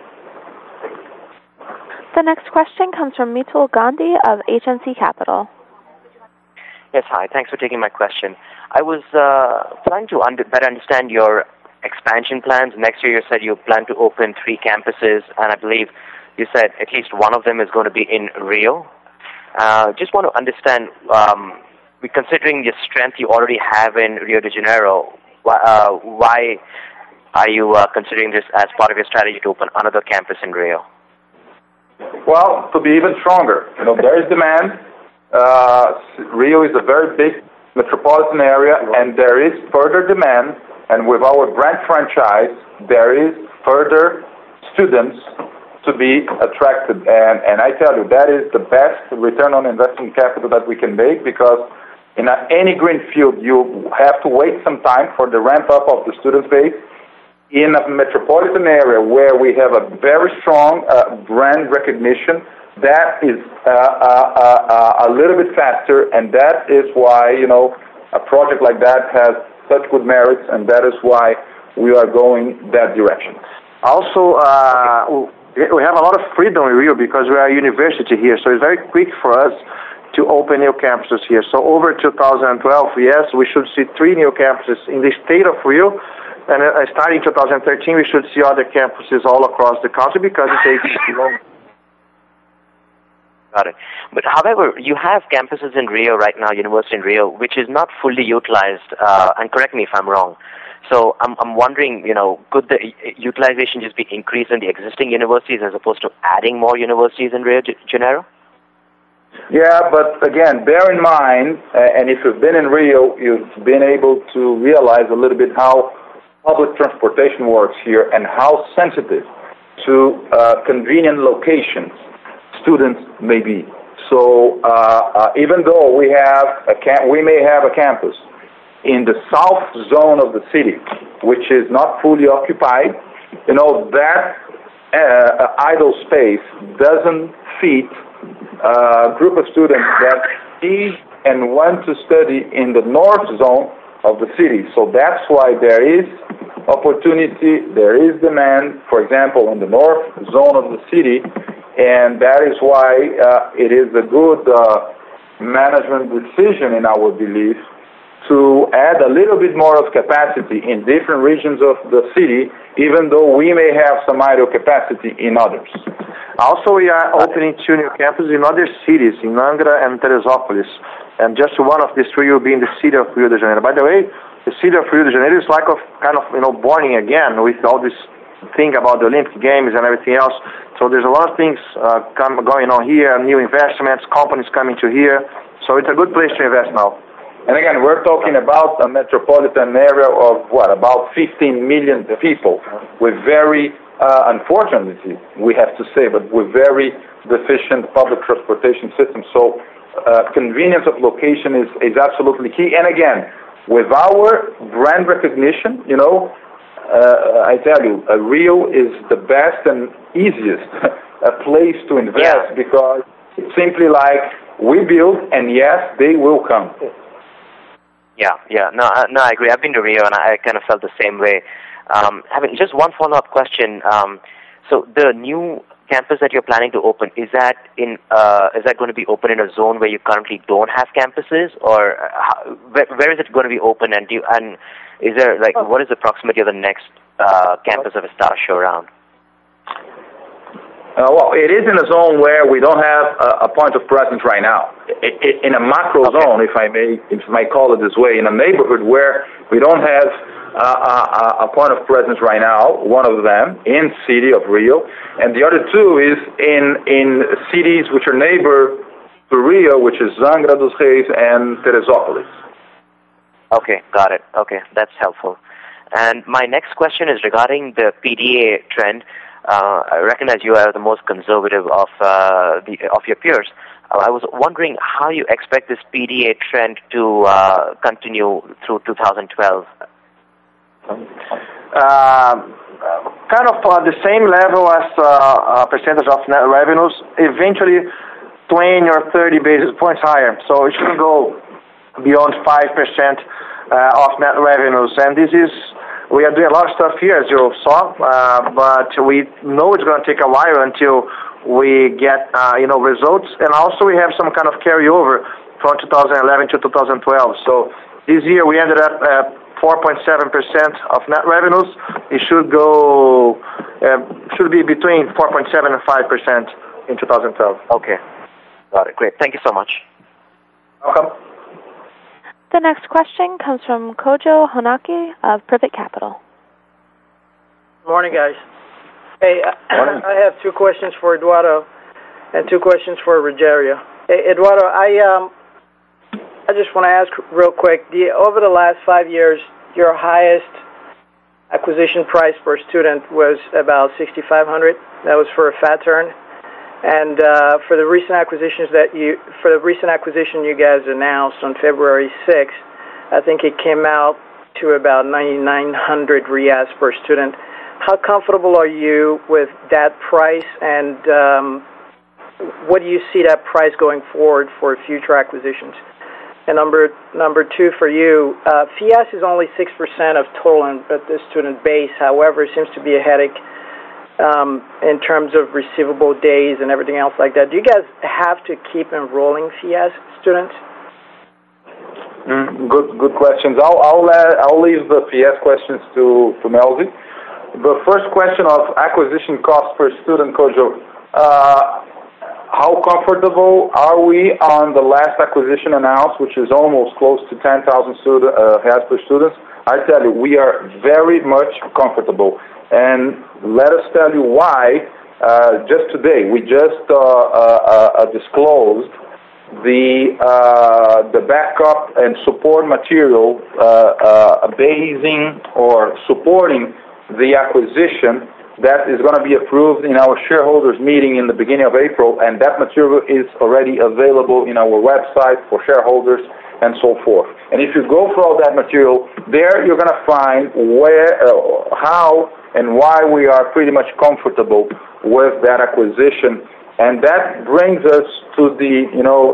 The next question comes from Mitul Gandhi of HNC Capital. Yes, hi. Thanks for taking my question. I was trying to better understand your expansion plans. Next year you said you plan to open 3 campuses, and I believe you said at least one of them is going to be in Rio. Just want to understand, considering the strength you already have in Rio de Janeiro, why are you considering this as part of your strategy to open another campus in Rio? Well, to be even stronger. There is demand. Rio is a very big metropolitan area, and there is further demand. And with our brand franchise, there is further students to be attracted. And I tell you, that is the best return on investment capital that we can make, because in any green field, you have to wait some time for the ramp up of the student base. In a metropolitan area where we have a very strong brand recognition, that is a little bit faster, and that is why, a project like that has such good merits, and that is why we are going that direction. Also, we have a lot of freedom in Rio because we are a university here, so it's very quick for us to open new campuses here. So over 2012, yes, we should see 3 new campuses in the state of Rio, and starting 2013, we should see other campuses all across the country because it takes long. Got it. But however, you have campuses in Rio right now, University in Rio, which is not fully utilized, and correct me if I'm wrong. So I'm wondering, could the utilization just be increased in the existing universities as opposed to adding more universities in Rio de Janeiro? Yeah, but again, bear in mind, and if you've been in Rio, you've been able to realize a little bit how public transportation works here and how sensitive to convenient locations students may be. So even though we may have a campus in the south zone of the city, which is not fully occupied, that idle space doesn't fit a group of students that need and want to study in the north zone of the city. So that's why there is opportunity, there is demand, for example, in the north zone of the city, and that is why it is a good management decision, in our belief, to add a little bit more of capacity in different regions of the city, even though we may have some idle capacity in others. Also, we are opening 2 new campuses in other cities, in Angra and Teresópolis. And just one of these 3 will be in the city of Rio de Janeiro. By the way, the city of Rio de Janeiro is like born again with all this thing about the Olympic Games and everything else. So there's a lot of things going on here, new investments, companies coming to here. So it's a good place to invest now. And again, we're talking about a metropolitan area of about 15 million people with very, unfortunately, we have to say, but with very deficient public transportation systems. So convenience of location is absolutely key. And again, with our brand recognition, I tell you, Rio is the best and easiest place to invest because it's simply like we build, and yes, they will come. Yeah. No, I agree. I've been to Rio, and I kind of felt the same way. Having just one follow-up question. So the new campus that you're planning to open, is that going to be open in a zone where you currently don't have campuses, or where is it going to be open? And is there what is the proximity of the next campus of Estácio around? Well, it is in a zone where we don't have a point of presence right now. In a macro zone, if I may call it this way, in a neighborhood where we don't have a point of presence right now, one of them in city of Rio, and the other 2 is in cities which are neighbor to Rio, which is Angra dos Reis and Teresópolis. Okay, got it. Okay, that's helpful. And my next question is regarding the PDA trend. I recognize you are the most conservative of your peers. I was wondering how you expect this PDA trend to continue through 2012. Kind of the same level as percentage of net revenues, eventually 20 or 30 basis points higher. So it shouldn't go beyond 5% of net revenues. And we are doing a lot of stuff here, as you saw, but we know it's going to take a while until we get results. And also we have some kind of carryover from 2011 to 2012. So this year we ended up at 4.7% of net revenues. It should be between 4.7 and 5% in 2012. Okay. Got it. Great. Thank you so much. Welcome. The next question comes from Kojo Honaki of Privet Capital. Morning, guys. Hey, I have two questions for Eduardo and two questions for Rogério. Hey, Eduardo, I just want to ask real quick, over the last 5 years, your highest acquisition price per student was about $6,500. That was for a fat turn. And for the recent acquisition you guys announced on February 6th, I think it came out to about 9,900 reais per student. How comfortable are you with that price, and what do you see that price going forward for future acquisitions? And number two for you, FIES is only 6% of total the student base. However, it seems to be a headache in terms of receivable days and everything else like that. Do you guys have to keep enrolling FIES students? Good questions. I'll leave the FIES questions to Melzi. The first question of acquisition cost per student, Kojo. How comfortable are we on the last acquisition announced, which is almost close to 10,000 reais per student? I tell you, we are very much comfortable. And let us tell you why. Just today, we just disclosed the backup and support material basing or supporting the acquisition that is going to be approved in our shareholders meeting in the beginning of April, and that material is already available in our website for shareholders and so forth. And if you go through all that material, there you're going to find how and why we are pretty much comfortable with that acquisition. And that brings us to the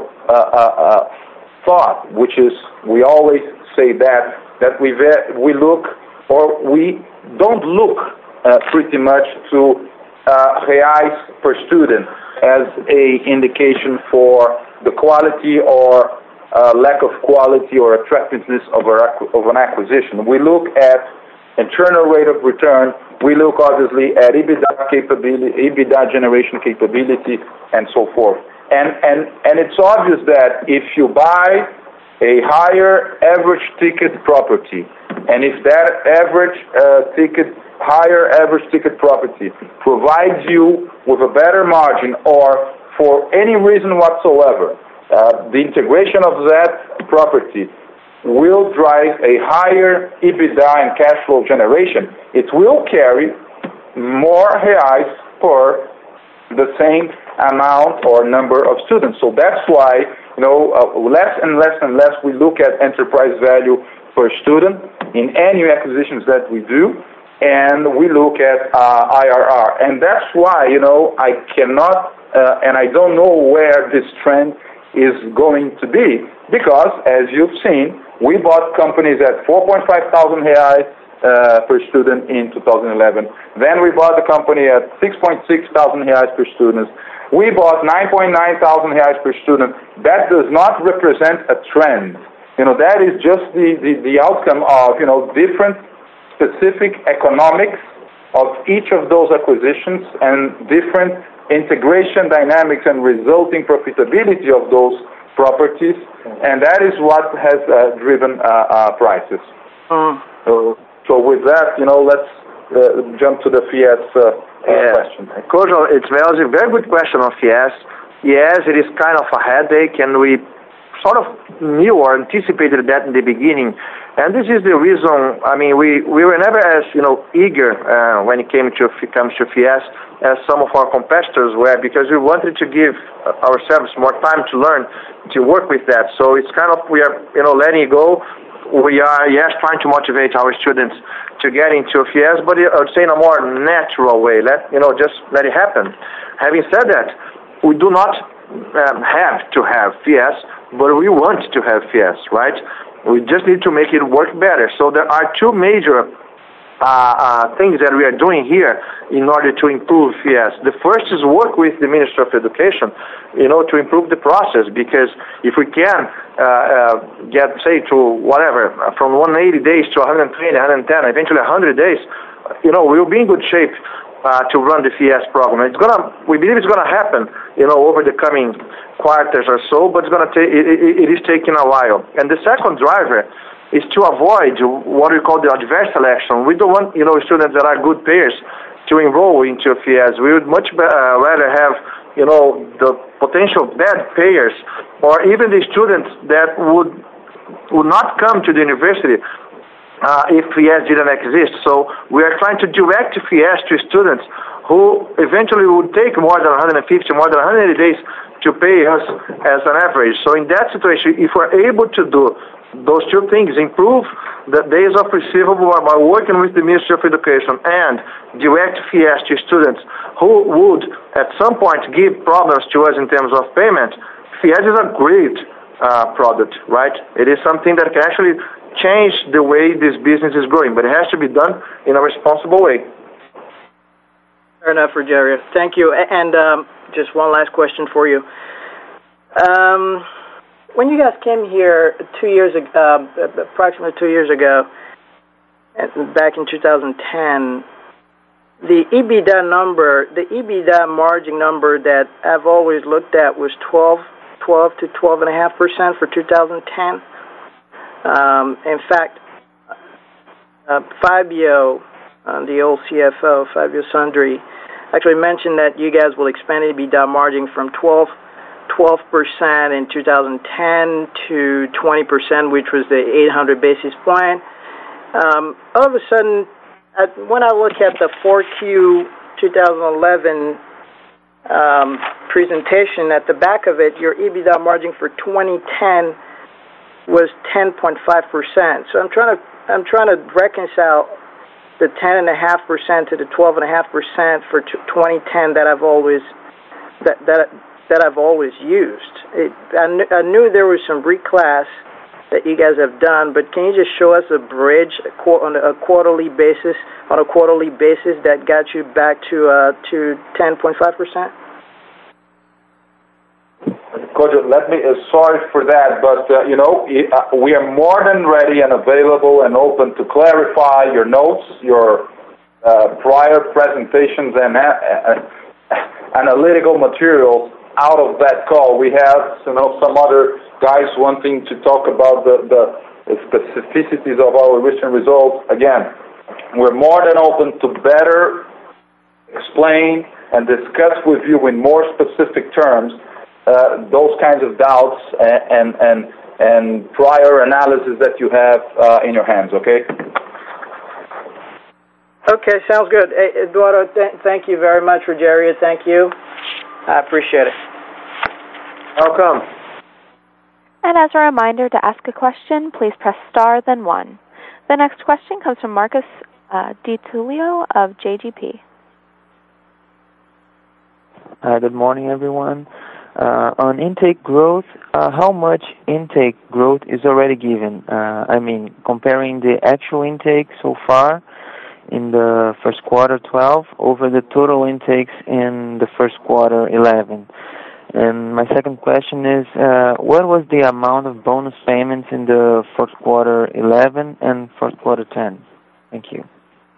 thought, which is we always say that we look, or we don't look pretty much to reais per student as a indication for the quality or lack of quality or attractiveness of an acquisition. We look at internal rate of return. We look obviously at EBITDA capability, EBITDA generation capability, and so forth. And it's obvious that if you buy a higher average ticket property, and if that higher average ticket property provides you with a better margin, or for any reason whatsoever, the integration of that property will drive a higher EBITDA and cash flow generation. It will carry more reais per the same amount or number of students. So that's why less and less we look at enterprise value per student in any acquisitions that we do, and we look at IRR. And that's why I cannot and I don't know where this trend is going to be, because as you've seen, we bought companies at 4,500 reais per student in 2011. Then we bought the company at 6,600 reais per student. We bought 9,900 reais per student. That does not represent a trend. That is just the outcome of different specific economics of each of those acquisitions and different integration dynamics and resulting profitability of those properties, and that is what has driven prices. So with that, let's jump to the FIES question. Kojo, it's a very good question on FIES. Yes, it is kind of a headache, and we sort of knew or anticipated that in the beginning. And this is the reason, I mean, we were never as, eager when it comes to FIES as some of our competitors were, because we wanted to give ourselves more time to learn, to work with that. So it's kind of, we are, letting it go. We are, yes, trying to motivate our students to get into FIES, but I would say in a more natural way. Just let it happen. Having said that, we do not have to have FIES, but we want to have FIES, right? We just need to make it work better. So there are two major things that we are doing here in order to improve FIES. The first is work with the Ministry of Education, to improve the process, because if we can get, say, to whatever, from 180 days to 120, 110, eventually 100 days, we'll be in good shape to run the FIES program. We believe it's going to happen, over the coming quarters or so, but it is taking a while. And the second driver is to avoid what we call the adverse selection. We don't want, students that are good payers to enroll into FIES. We would much rather have, the potential bad payers, or even the students that would not come to the university if FIES didn't exist. So we are trying to direct FIES to students who eventually would take more than 150, more than 180 days to pay us as an average. So in that situation, if we're able to do those two things, improve the days of receivable by working with the Ministry of Education and direct FIES to students who would at some point give problems to us in terms of payment, FIES is a great product, right? It is something that can actually change the way this business is growing, but it has to be done in a responsible way. Fair enough, Rogério. Thank you. And just one last question for you. When you guys came here 2 years ago, approximately 2 years ago, back in 2010, the EBITDA number, the EBITDA margin number that I've always looked at was 12 to 12.5% for 2010. In fact, Fabio, the old CFO, Fabio Sundri, actually mentioned that you guys will expand EBITDA margin from 12% in 2010 to 20%, which was the 800 basis point. All of a sudden, when I look at the 4Q 2011 presentation, at the back of it, your EBITDA margin for 2010 was 10.5%. So I'm trying to reconcile the 10.5% to the 12.5% for 2010 that I've always used. I knew there was some reclass that you guys have done, but can you just show us a bridge on a quarterly basis that got you back to 10.5%? Kojo, sorry for that, but we are more than ready and available and open to clarify your notes, your prior presentations and analytical materials out of that call. We have some other guys wanting to talk about the specificities of our recent results. Again, we're more than open to better explain and discuss with you in more specific terms those kinds of doubts and prior analysis that you have in your hands, okay? Okay, sounds good. Hey, Eduardo, thank you very much, Rogério. Thank you. I appreciate it. Welcome. And as a reminder, to ask a question, please press star, then 1. The next question comes from Marcus DiTullio of JGP. Good morning, everyone. On intake growth, how much intake growth is already given? Comparing the actual intake so far in the first quarter 12 over the total intakes in the first quarter 11. And my second question is, what was the amount of bonus payments in the fourth quarter 11 and fourth quarter 10? Thank you.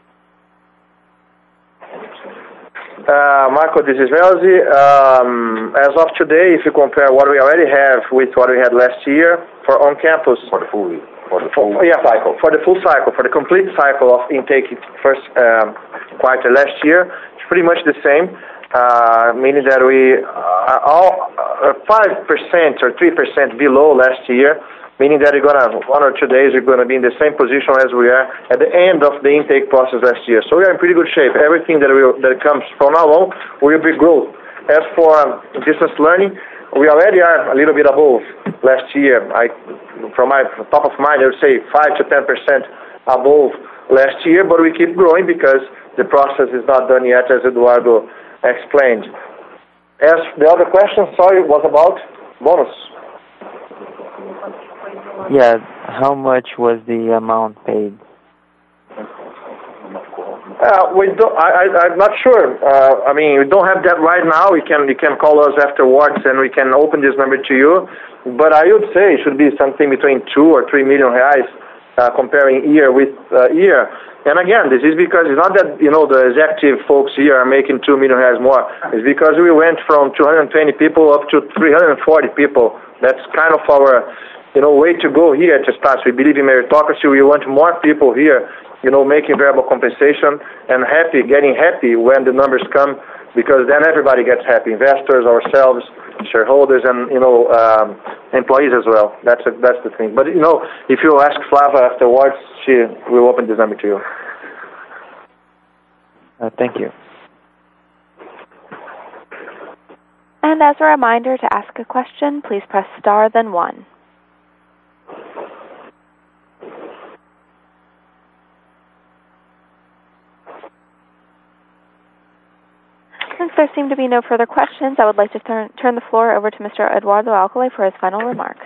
Marco, this is Melzi. As of today, if you compare what we already have with what we had last year for on-campus... For the full cycle. For the full cycle, for the complete cycle of intake first quarter last year, it's pretty much the same. meaning that we are all 5% or 3% below last year, meaning that we're gonna 1 or 2 days we're gonna be in the same position as we are at the end of the intake process last year. So we are in pretty good shape. Everything that comes from now on will be growth. As for distance learning, we already are a little bit above last year. From my top of mind, I would say 5 to 10% above last year, but we keep growing because the process is not done yet, as Eduardo explained. As the other question, sorry, was about bonus. Yeah, how much was the amount paid? I'm not sure. We don't have that right now. You can call us afterwards and we can open this number to you. But I would say it should be something between 2 or 3 million reais, comparing year with year. And again, this is because it's not that the executive folks here are making 2 million reais more. It's because we went from 220 people up to 340 people. That's kind of our way to go here at Estácio. We believe in meritocracy. We want more people here, making variable compensation and getting happy when the numbers come, because then everybody gets happy. Investors, ourselves, shareholders, and employees as well. That's the thing. But if you ask Flava afterwards, she will open this number to you. Thank you. And as a reminder, to ask a question, please press star then 1. Since there seem to be no further questions, I would like to turn the floor over to Mr. Eduardo Alcalay for his final remarks.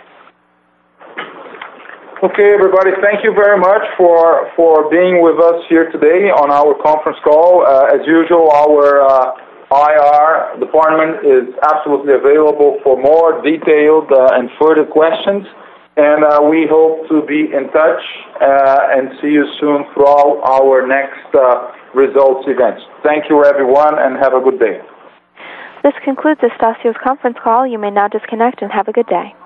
Okay, everybody, thank you very much for being with us here today on our conference call. As usual, our IR department is absolutely available for more detailed and further questions. And we hope to be in touch and see you soon for all our next results events. Thank you, everyone, and have a good day. This concludes Estácio's conference call. You may now disconnect and have a good day.